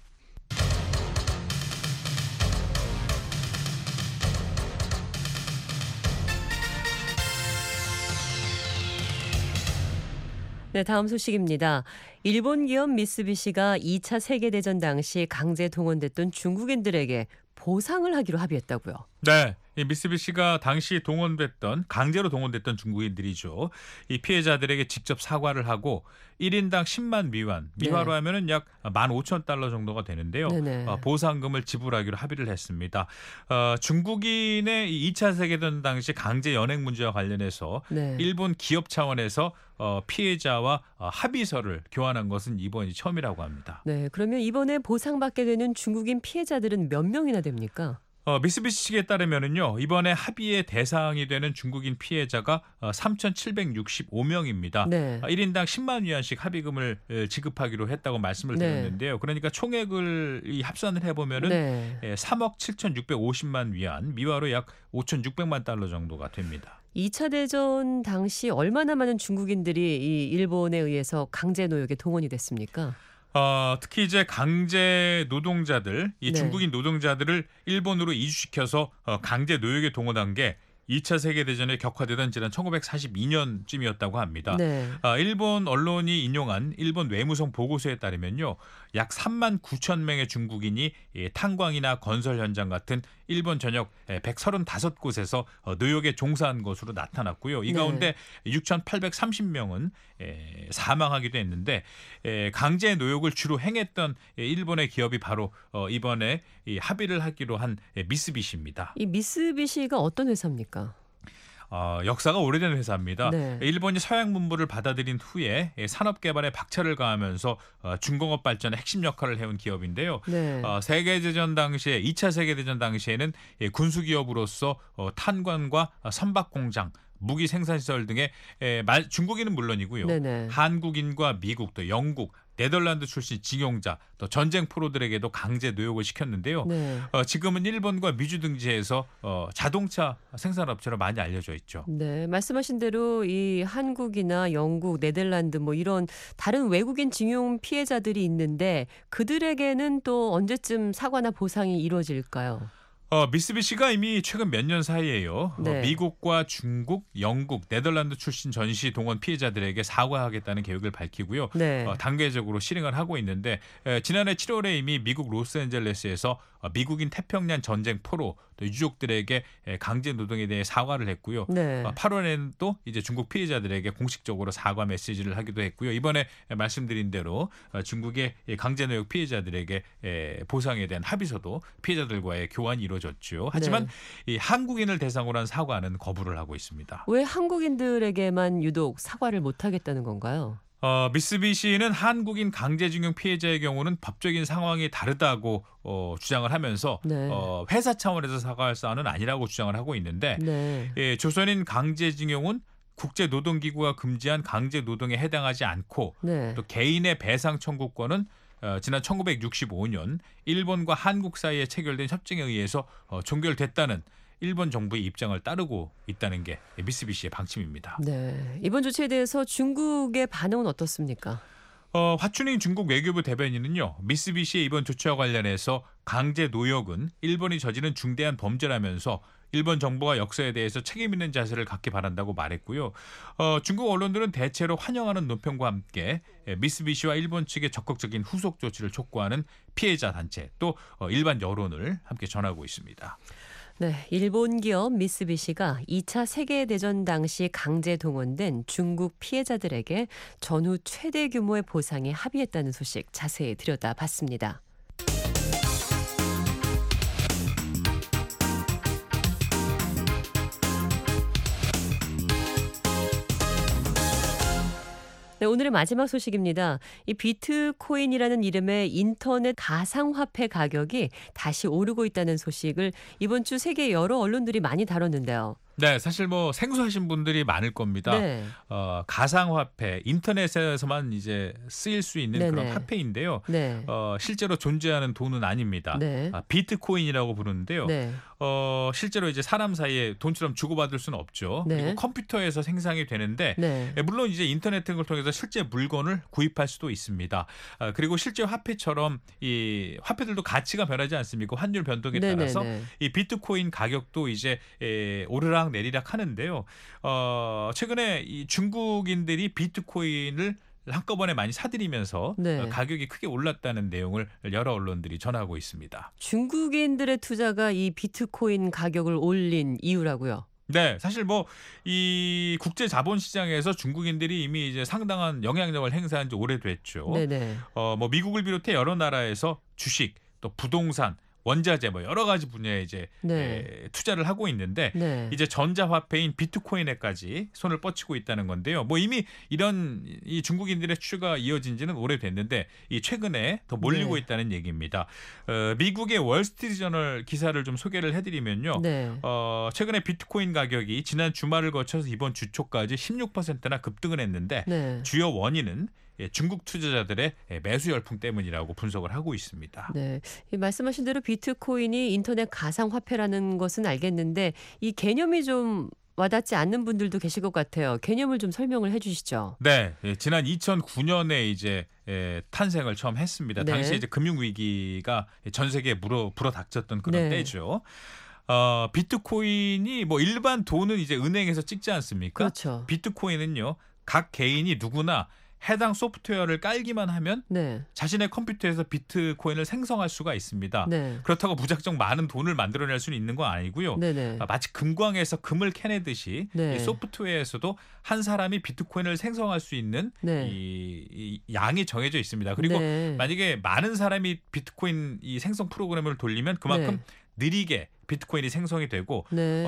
네, 다음 소식입니다. 일본 기업 미쓰비시가 2차 세계대전 당시 강제 동원됐던 중국인들에게 보상을 하기로 합의했다고요. 네. 이 미쓰비시가 당시 강제로 동원됐던 중국인들이죠. 이 피해자들에게 직접 사과를 하고 1인당 10만 미화로 하면은 약 15,000달러 정도가 되는데요. 보상금을 지불하기로 합의를 했습니다. 중국인의 이 2차 세계대전 당시 강제 연행 문제와 관련해서 일본 기업 차원에서 피해자와 합의서를 교환한 것은 이번이 처음이라고 합니다. 네, 그러면 이번에 보상받게 되는 중국인 피해자들은 몇 명이나 됩니까? 미쓰비시 측에 따르면은요 이번에 합의의 대상이 되는 중국인 피해자가 3,765명입니다. 1인당 10만 위안씩 합의금을 지급하기로 했다고 말씀을 드렸는데요. 그러니까 총액을 합산을 해보면은 3억 7,650만 위안, 미화로 약 5,600만 달러 정도가 됩니다. 2차 대전 당시 얼마나 많은 중국인들이 이 일본에 의해서 강제 노역에 동원이 됐습니까? 특히 이제 강제 노동자들, 이 네. 중국인 노동자들을 일본으로 이주시켜서 강제 노역에 동원한 게 2차 세계대전에 격화되던 지난 1942년쯤이었다고 합니다. 네. 일본 언론이 인용한 일본 외무성 보고서에 따르면요. 약 3만 9천 명의 중국인이 탄광이나 건설 현장 같은 일본 전역 135곳에서 노역에 종사한 것으로 나타났고요. 이 가운데 6,830명은 사망하기도 했는데 강제 노역을 주로 행했던 일본의 기업이 바로 이번에 합의를 하기로 한 미쓰비시입니다. 이 미쓰비시가 어떤 회사입니까? 역사가 오래된 회사입니다. 네. 일본이 서양 문물을 받아들인 후에 산업 개발에 박차를 가하면서 중공업 발전에 핵심 역할을 해온 기업인데요. 네. 세계대전 당시에 2차 세계대전 당시에는 군수 기업으로서 탄광과 선박 공장, 무기 생산시설 등의 중국인은 물론이고요. 네네. 한국인과 미국, 또 영국, 네덜란드 출신 징용자, 또 전쟁 포로들에게도 강제 노역을 시켰는데요. 네. 지금은 일본과 미주 등지에서 자동차 생산업체로 많이 알려져 있죠. 네, 말씀하신 대로 이 한국이나 영국, 네덜란드 뭐 이런 다른 외국인 징용 피해자들이 있는데 그들에게는 또 언제쯤 사과나 보상이 이루어질까요? 미쓰비시가 이미 최근 몇 년 사이에요. 네. 미국과 중국, 영국, 네덜란드 출신 전시 동원 피해자들에게 사과하겠다는 계획을 밝히고요. 네. 단계적으로 실행을 하고 있는데 지난해 7월에 이미 미국 로스앤젤레스에서 미국인 태평양 전쟁 포로 또 유족들에게 강제 노동에 대해 사과를 했고요. 네. 8월에는 또 이제 중국 피해자들에게 공식적으로 사과 메시지를 하기도 했고요. 이번에 말씀드린 대로 중국의 강제 노역 피해자들에게 보상에 대한 합의서도 피해자들과의 교환이 이루어졌죠. 하지만 이 한국인을 대상으로 한 사과는 거부를 하고 있습니다. 왜 한국인들에게만 유독 사과를 못 하겠다는 건가요? 미쓰비시는 한국인 강제징용 피해자의 경우는 법적인 상황이 다르다고 주장을 하면서 네. 회사 차원에서 사과할 사안은 아니라고 주장을 하고 있는데 네. 조선인 강제징용은 국제노동기구가 금지한 강제노동에 해당하지 않고 네. 또 개인의 배상 청구권은 지난 1965년 일본과 한국 사이에 체결된 협정에 의해서 종결됐다는 일본 정부의 입장을 따르고 있다는 게 미쓰비시의 방침입니다. 네. 이번 조치에 대해서 중국의 반응은 어떻습니까? 화춘인 중국 외교부 대변인은요. 미쓰비시의 이번 조치와 관련해서 강제 노역은 일본이 저지른 중대한 범죄라면서 일본 정부가 역사에 대해서 책임 있는 자세를 갖기 바란다고 말했고요. 중국 언론들은 대체로 환영하는 논평과 함께 미쓰비시와 일본 측의 적극적인 후속 조치를 촉구하는 피해자 단체 또 일반 여론을 함께 전하고 있습니다. 네, 일본 기업 미쓰비시가 2차 세계대전 당시 강제 동원된 중국 피해자들에게 전후 최대 규모의 보상에 합의했다는 소식 자세히 들여다봤습니다. 네, 오늘의 마지막 소식입니다. 이 비트코인이라는 이름의 인터넷 가상화폐 가격이 다시 오르고 있다는 소식을 이번 주 세계 여러 언론들이 많이 다뤘는데요. 네, 사실 뭐 생소하신 분들이 많을 겁니다. 네. 가상화폐 인터넷에서만 이제 쓰일 수 있는 네네. 그런 화폐인데요. 네. 실제로 존재하는 돈은 아닙니다. 네. 비트코인이라고 부르는데요. 네. 실제로 이제 사람 사이에 돈처럼 주고받을 수는 없죠. 네. 그리고 컴퓨터에서 생성이 되는데 네. 물론 이제 인터넷 등을 통해서 실제 물건을 구입할 수도 있습니다. 그리고 실제 화폐처럼 이 화폐들도 가치가 변하지 않습니까? 환율 변동에 네네네. 따라서 이 비트코인 가격도 이제 오르락 내리락 하는데요. 최근에 이 중국인들이 비트코인을 한꺼번에 많이 사들이면서 네. 가격이 크게 올랐다는 내용을 여러 언론들이 전하고 있습니다. 중국인들의 투자가 이 비트코인 가격을 올린 이유라고요. 네, 사실 뭐 이 국제 자본 시장에서 중국인들이 이미 이제 상당한 영향력을 행사한 지 오래됐죠. 네네. 뭐 미국을 비롯해 여러 나라에서 주식, 또 부동산, 원자재 뭐 여러 가지 분야에 이제 네. 투자를 하고 있는데 네. 이제 전자화폐인 비트코인에까지 손을 뻗치고 있다는 건데요. 뭐 이미 이런 이 중국인들의 추가 이어진 지는 오래됐는데 이 최근에 더 몰리고 네. 있다는 얘기입니다. 미국의 월스트리트저널 기사를 좀 소개를 해드리면요. 네. 최근에 비트코인 가격이 지난 주말을 거쳐서 이번 주 초까지 16%나 급등을 했는데 네. 주요 원인은 중국 투자자들의 매수 열풍 때문이라고 분석을 하고 있습니다. 네, 이 말씀하신 대로 비트코인이 인터넷 가상화폐라는 것은 알겠는데 이 개념이 좀 와닿지 않는 분들도 계실 것 같아요. 개념을 좀 설명을 해주시죠. 네, 지난 2009년에 이제 탄생을 처음 했습니다. 네. 당시에 이제 금융 위기가 전 세계에 불어닥쳤던 그런 네. 때죠. 비트코인이 뭐 일반 돈은 이제 은행에서 찍지 않습니까? 그렇죠. 비트코인은요, 각 개인이 누구나 해당 소프트웨어를 깔기만 하면 네. 자신의 컴퓨터에서 비트코인을 생성할 수가 있습니다. 네. 그렇다고 무작정 많은 돈을 만들어낼 수는 있는 건 아니고요. 네네. 마치 금광에서 금을 캐내듯이 네. 이 소프트웨어에서도 한 사람이 비트코인을 생성할 수 있는 네. 이 양이 정해져 있습니다. 그리고 네. 만약에 많은 사람이 비트코인 이 생성 프로그램을 돌리면 그만큼 네. 느리게 비트코인이 생성이 되고 네.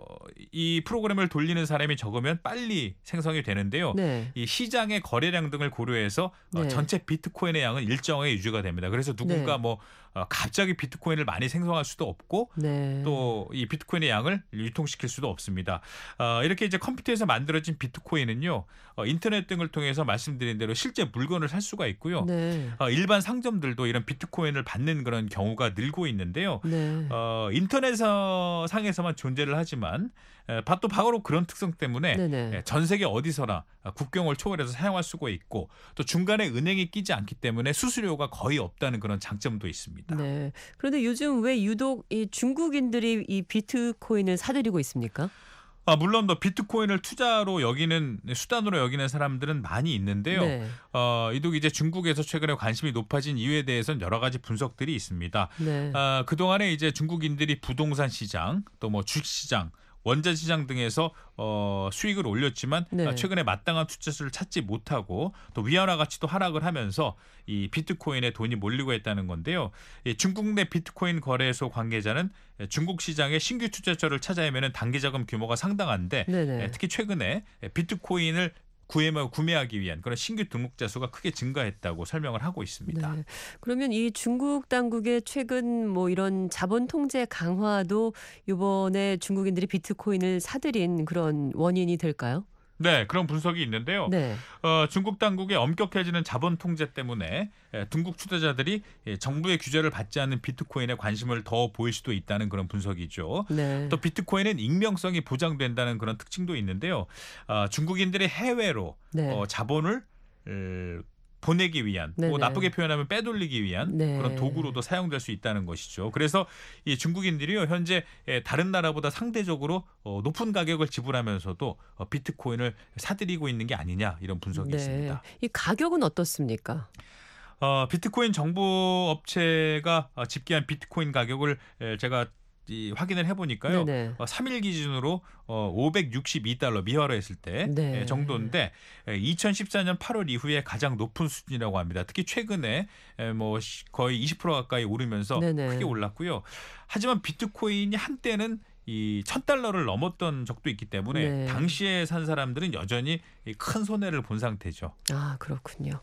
이 프로그램을 돌리는 사람이 적으면 빨리 생성이 되는데요. 네. 이 시장의 거래량 등을 고려해서 네. 전체 비트코인의 양은 일정하게 유지가 됩니다. 그래서 누군가 네. 뭐 갑자기 비트코인을 많이 생성할 수도 없고 네. 또 이 비트코인의 양을 유통시킬 수도 없습니다. 이렇게 이제 컴퓨터에서 만들어진 비트코인은요, 인터넷 등을 통해서 말씀드린 대로 실제 물건을 살 수가 있고요. 네. 일반 상점들도 이런 비트코인을 받는 그런 경우가 늘고 있는데요. 네. 인터넷 상에서만 존재를 하지만 또 바로 그런 특성 때문에 네네. 전 세계 어디서나 국경을 초월해서 사용할 수가 있고 또 중간에 은행이 끼지 않기 때문에 수수료가 거의 없다는 그런 장점도 있습니다. 네. 그런데 요즘 왜 유독 이 중국인들이 이 비트코인을 사들이고 있습니까? 물론 뭐 비트코인을 투자로 여기는 수단으로 여기는 사람들은 많이 있는데요. 네. 이도 이제 중국에서 최근에 관심이 높아진 이유에 대해서는 여러 가지 분석들이 있습니다. 네. 그 동안에 이제 중국인들이 부동산 시장, 또 뭐 주식 시장, 원자 시장 등에서 수익을 올렸지만 네. 최근에 마땅한 투자처를 찾지 못하고 또 위안화 가치도 하락을 하면서 이 비트코인에 돈이 몰리고 있다는 건데요. 중국 내 비트코인 거래소 관계자는 중국 시장에 신규 투자처를 찾아야면 단기자금 규모가 상당한데 네네. 특히 최근에 비트코인을 구매하기 위한 그런 신규 등록자 수가 크게 증가했다고 설명을 하고 있습니다. 네. 그러면 이 중국 당국의 최근 뭐 이런 자본 통제 강화도 이번에 중국인들이 비트코인을 사들인 그런 원인이 될까요? 네, 그런 분석이 있는데요. 네. 중국 당국의 엄격해지는 자본 통제 때문에 중국 투자자들이 정부의 규제를 받지 않는 비트코인에 관심을 더 보일 수도 있다는 그런 분석이죠. 네. 또 비트코인은 익명성이 보장된다는 그런 특징도 있는데요. 중국인들이 해외로 네. 자본을 보내기 위한, 네네. 뭐 나쁘게 표현하면 빼돌리기 위한 네. 그런 도구로도 사용될 수 있다는 것이죠. 그래서 이 중국인들이요 현재 다른 나라보다 상대적으로 높은 가격을 지불하면서도 비트코인을 사들이고 있는 게 아니냐 이런 분석이 네. 있습니다. 이 가격은 어떻습니까? 비트코인 정보 업체가 집계한 비트코인 가격을 제가 확인을 해보니까요. 네네. 3일 기준으로 $562 미화로 했을 때 네. 정도인데 2014년 8월 이후에 가장 높은 수준이라고 합니다. 특히 최근에 뭐 거의 20% 가까이 오르면서 네네. 크게 올랐고요. 하지만 비트코인이 한때는 이 $1,000를 넘었던 적도 있기 때문에 네. 당시에 산 사람들은 여전히 큰 손해를 본 상태죠. 아, 그렇군요.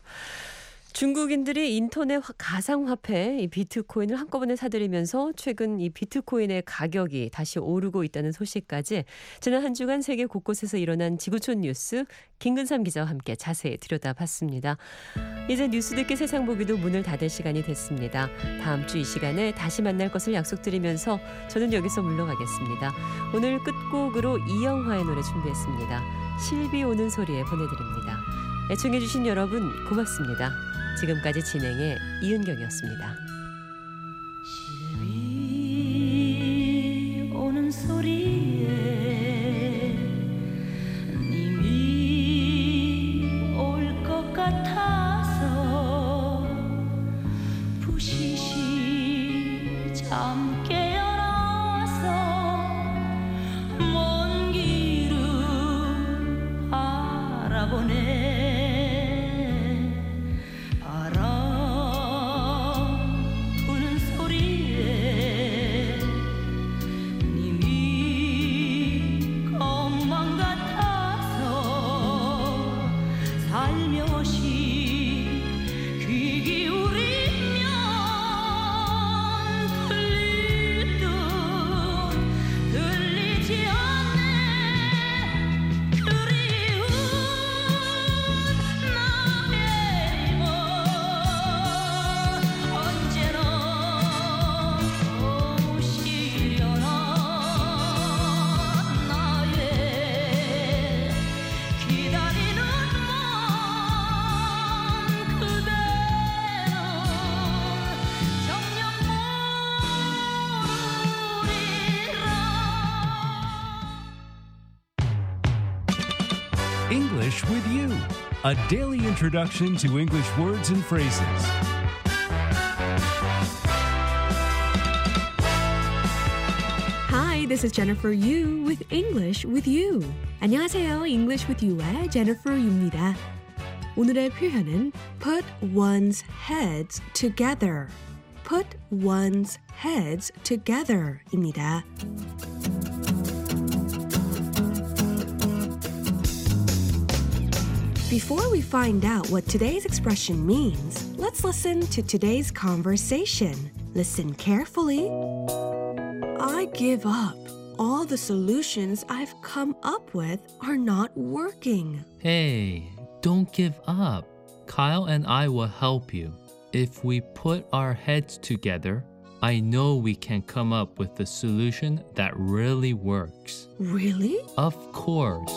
중국인들이 인터넷 가상화폐 이 비트코인을 한꺼번에 사들이면서 최근 이 비트코인의 가격이 다시 오르고 있다는 소식까지 지난 한 주간 세계 곳곳에서 일어난 지구촌 뉴스 김근삼 기자와 함께 자세히 들여다봤습니다. 이제 뉴스 듣기 세상 보기도 문을 닫을 시간이 됐습니다. 다음 주 이 시간에 다시 만날 것을 약속드리면서 저는 여기서 물러가겠습니다. 오늘 끝곡으로 이영화의 노래 준비했습니다. 실비 오는 소리에 보내드립니다. 애청해주신 여러분 고맙습니다. 지금까지 진행의 이은경이었습니다. 실비 오는 소리에 님이 올 것 같아서 부시시 잠 깨어나서 먼 길을 바라보네. 나의 a daily introduction to English words and phrases. Hi, this is Jennifer Yu with English with You. 안녕하세요. English with You의 Jennifer Yu입니다. 오늘의 표현은 put one's heads together. Put one's heads together입니다. Before we find out what today's expression means, let's listen to today's conversation. Listen carefully. I give up. All the solutions I've come up with are not working. Hey, don't give up. Kyle and I will help you. If we put our heads together, I know we can come up with a solution that really works. Really? Of course.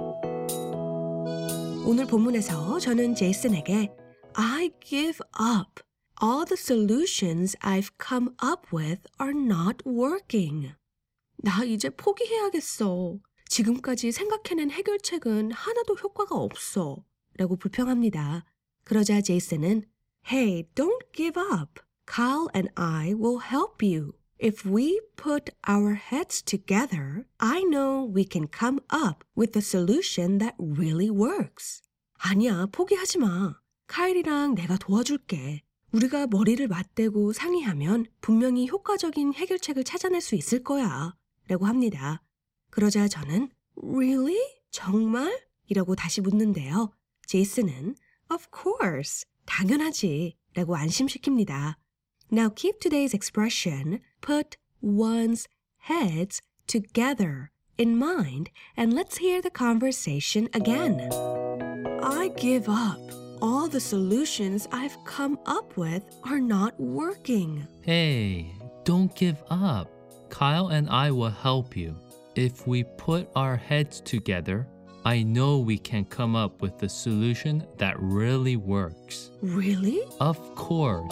오늘 본문에서 저는 제이슨에게 I give up. All the solutions I've come up with are not working. 나 이제 포기해야겠어. 지금까지 생각해낸 해결책은 하나도 효과가 없어. 라고 불평합니다. 그러자 제이슨은 Hey, don't give up. Kyle and I will help you. If we put our heads together, I know we can come up with a solution that really works. 아니야, 포기하지 마. 카일이랑 내가 도와줄게. 우리가 머리를 맞대고 상의하면 분명히 효과적인 해결책을 찾아낼 수 있을 거야. 라고 합니다. 그러자 저는 Really? 정말? 이라고 다시 묻는데요. 제이슨은 Of course. 당연하지. 라고 안심시킵니다. Now keep today's expression, put one's heads together in mind, and let's hear the conversation again. I give up. All the solutions I've come up with are not working. Hey, don't give up. Kyle and I will help you. If we put our heads together, I know we can come up with a solution that really works. Really? Of course.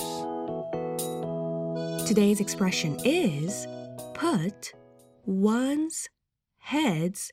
Today's expression is put one's heads,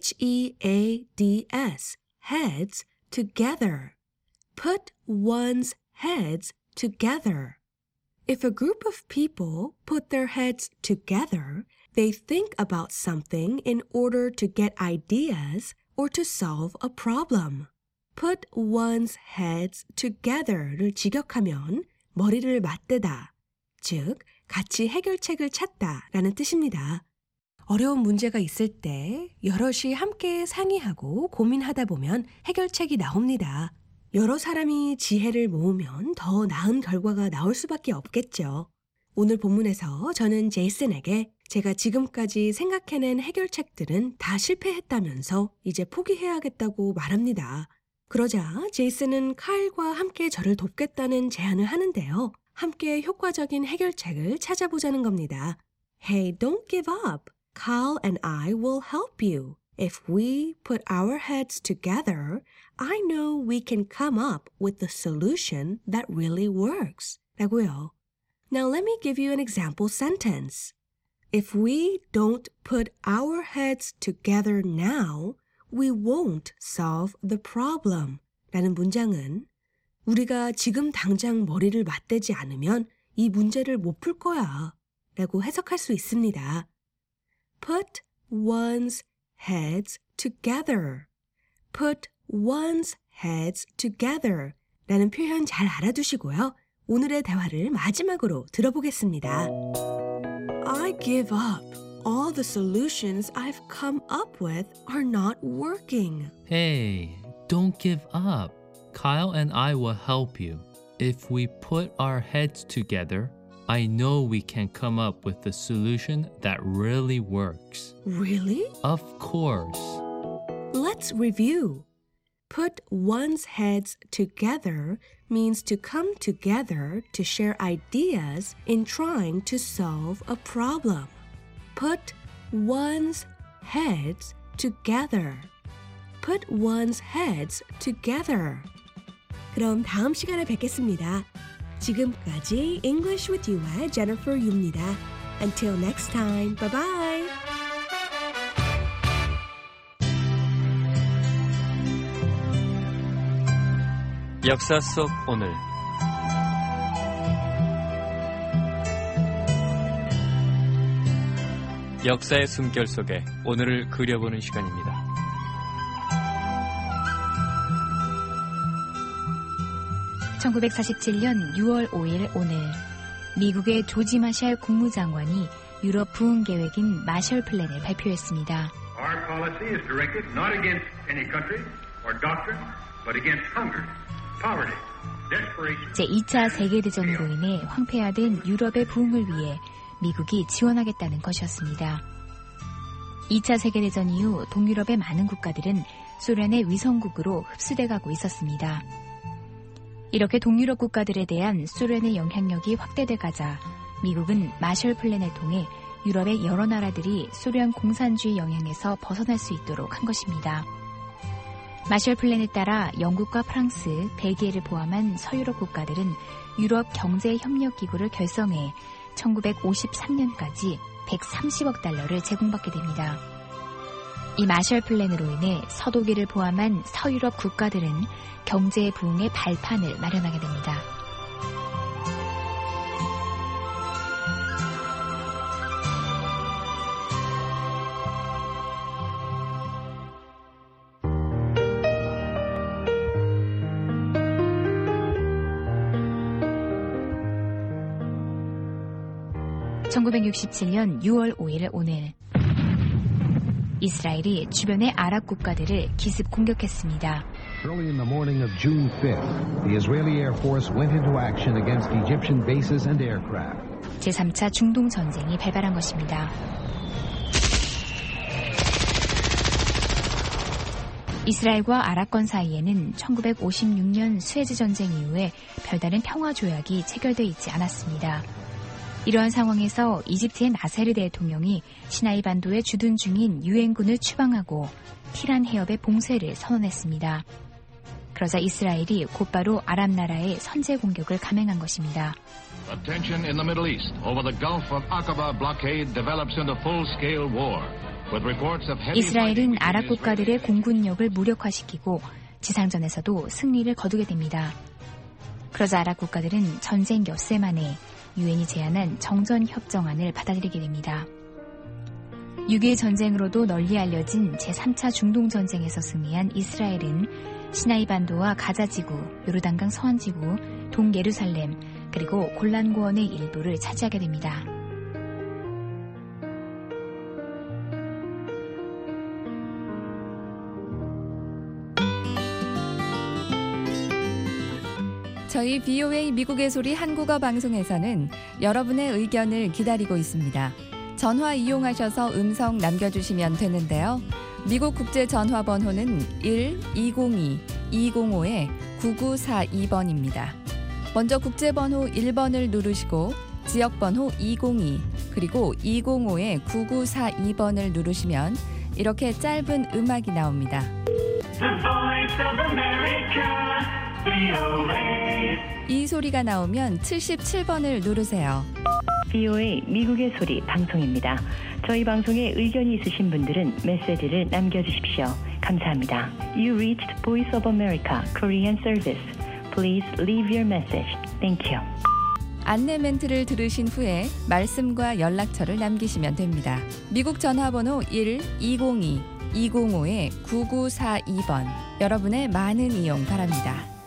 H-E-A-D-S, heads together. Put one's heads together. If a group of people put their heads together, they think about something in order to get ideas or to solve a problem. Put one's heads together를 직역하면 머리를 맞대다, 즉 같이 해결책을 찾다라는 뜻입니다. 어려운 문제가 있을 때 여럿이 함께 상의하고 고민하다 보면 해결책이 나옵니다. 여러 사람이 지혜를 모으면 더 나은 결과가 나올 수밖에 없겠죠. 오늘 본문에서 저는 제이슨에게 제가 지금까지 생각해낸 해결책들은 다 실패했다면서 이제 포기해야겠다고 말합니다. 그러자 제이슨은 카일과 함께 저를 돕겠다는 제안을 하는데요. 함께 효과적인 해결책을 찾아보자는 겁니다. Hey, don't give up. Kyle and I will help you. If we put our heads together, I know we can come up with a solution that really works. 라고요. Now let me give you an example sentence. If we don't put our heads together now, we won't solve the problem. 라는 문장은 우리가 지금 당장 머리를 맞대지 않으면 이 문제를 못 풀 거야. 라고 해석할 수 있습니다. Put one's heads together. Put one's heads together. 라는 표현 잘 알아두시고요. 오늘의 대화를 마지막으로 들어보겠습니다. I give up. All the solutions I've come up with are not working. Hey, don't give up. Kyle and I will help you. If we put our heads together, I know we can come up with a solution that really works. Really? Of course. Let's review. Put one's heads together means to come together to share ideas in trying to solve a problem. Put one's heads together. Put one's heads together. 그럼 다음 시간에 뵙겠습니다. 지금까지 English with You의 Jennifer Yu입니다. Until next time, bye-bye. 역사 속 오늘. 역사의 숨결 속에 오늘을 그려보는 시간입니다. (1947년 6월 5일) 오늘 미국의 조지 마샬 국무장관이 유럽 부흥 계획인 마셜 플랜을 발표했습니다. Our policy is directed not against any country or doctrine, but against hunger, poverty, desperation. 제2차 세계대전으로 인해 황폐화된 유럽의 부흥을 위해 미국이 지원하겠다는 것이었습니다. 2차 세계대전 이후 동유럽의 많은 국가들은 소련의 위성국으로 흡수돼 가고 있었습니다. 이렇게 동유럽 국가들에 대한 소련의 영향력이 확대돼 가자 미국은 마셜 플랜을 통해 유럽의 여러 나라들이 소련 공산주의 영향에서 벗어날 수 있도록 한 것입니다. 마셜 플랜에 따라 영국과 프랑스, 벨기에를 포함한 서유럽 국가들은 유럽 경제협력기구를 결성해 1953년까지 130억 달러를 제공받게 됩니다. 이 마셜 플랜으로 인해 서독일을 포함한 서유럽 국가들은 경제 부흥의 발판을 마련하게 됩니다. (1967년 6월 5일) 오늘 이스라엘이 주변의 아랍 국가들을 기습 공격했습니다. Early in the morning of June 5th, the Israeli Air Force went into action against Egyptian bases and aircraft. 제3차 중동 전쟁이 발발한 것입니다. 이스라엘과 아랍권 사이에는 1956년 수에즈 전쟁 이후에 별다른 평화 조약이 체결돼 있지 않았습니다. 이러한 상황에서 이집트의 나세르 대통령이 시나이 반도에 주둔 중인 유엔군을 추방하고 티란 해협의 봉쇄를 선언했습니다. 그러자 이스라엘이 곧바로 아랍 나라의 선제 공격을 감행한 것입니다. The tension in the Middle East over the Gulf of Aqaba blockade develops into full-scale war. With reports of heavy 이스라엘은 아랍 국가들의 공군력을 무력화시키고 지상전에서도 승리를 거두게 됩니다. 그러자 아랍 국가들은 전쟁 엿새 만에 유엔이 제안한 정전협정안을 받아들이게 됩니다. 6.1 전쟁으로도 널리 알려진 제3차 중동전쟁에서 승리한 이스라엘은 시나이 반도와 가자지구, 요르단강 서안지구, 동예루살렘, 그리고 골란고원의 일부를 차지하게 됩니다. 저희 VOA 미국의 소리 한국어 방송에서는 여러분의 의견을 기다리고 있습니다. 전화 이용하셔서 음성 남겨주시면 되는데요. 미국 국제 전화번호는 1-202-205-9942번입니다. 먼저 국제번호 1번을 누르시고 지역번호 202 그리고 205-9942번을 누르시면 이렇게 짧은 음악이 나옵니다. 이 소리가 나오면 77번을 누르세요. VOA 미국의 소리 방송입니다. 저희 방송에 의견이 있으신 분들은 메시지를 남겨주십시오. 감사합니다. You reached Voice of America Korean Service. Please leave your message. Thank you. 안내 멘트를 들으신 후에 말씀과 연락처를 남기시면 됩니다. 미국 전화번호 1-202-205-9942번. 여러분의 많은 이용 바랍니다.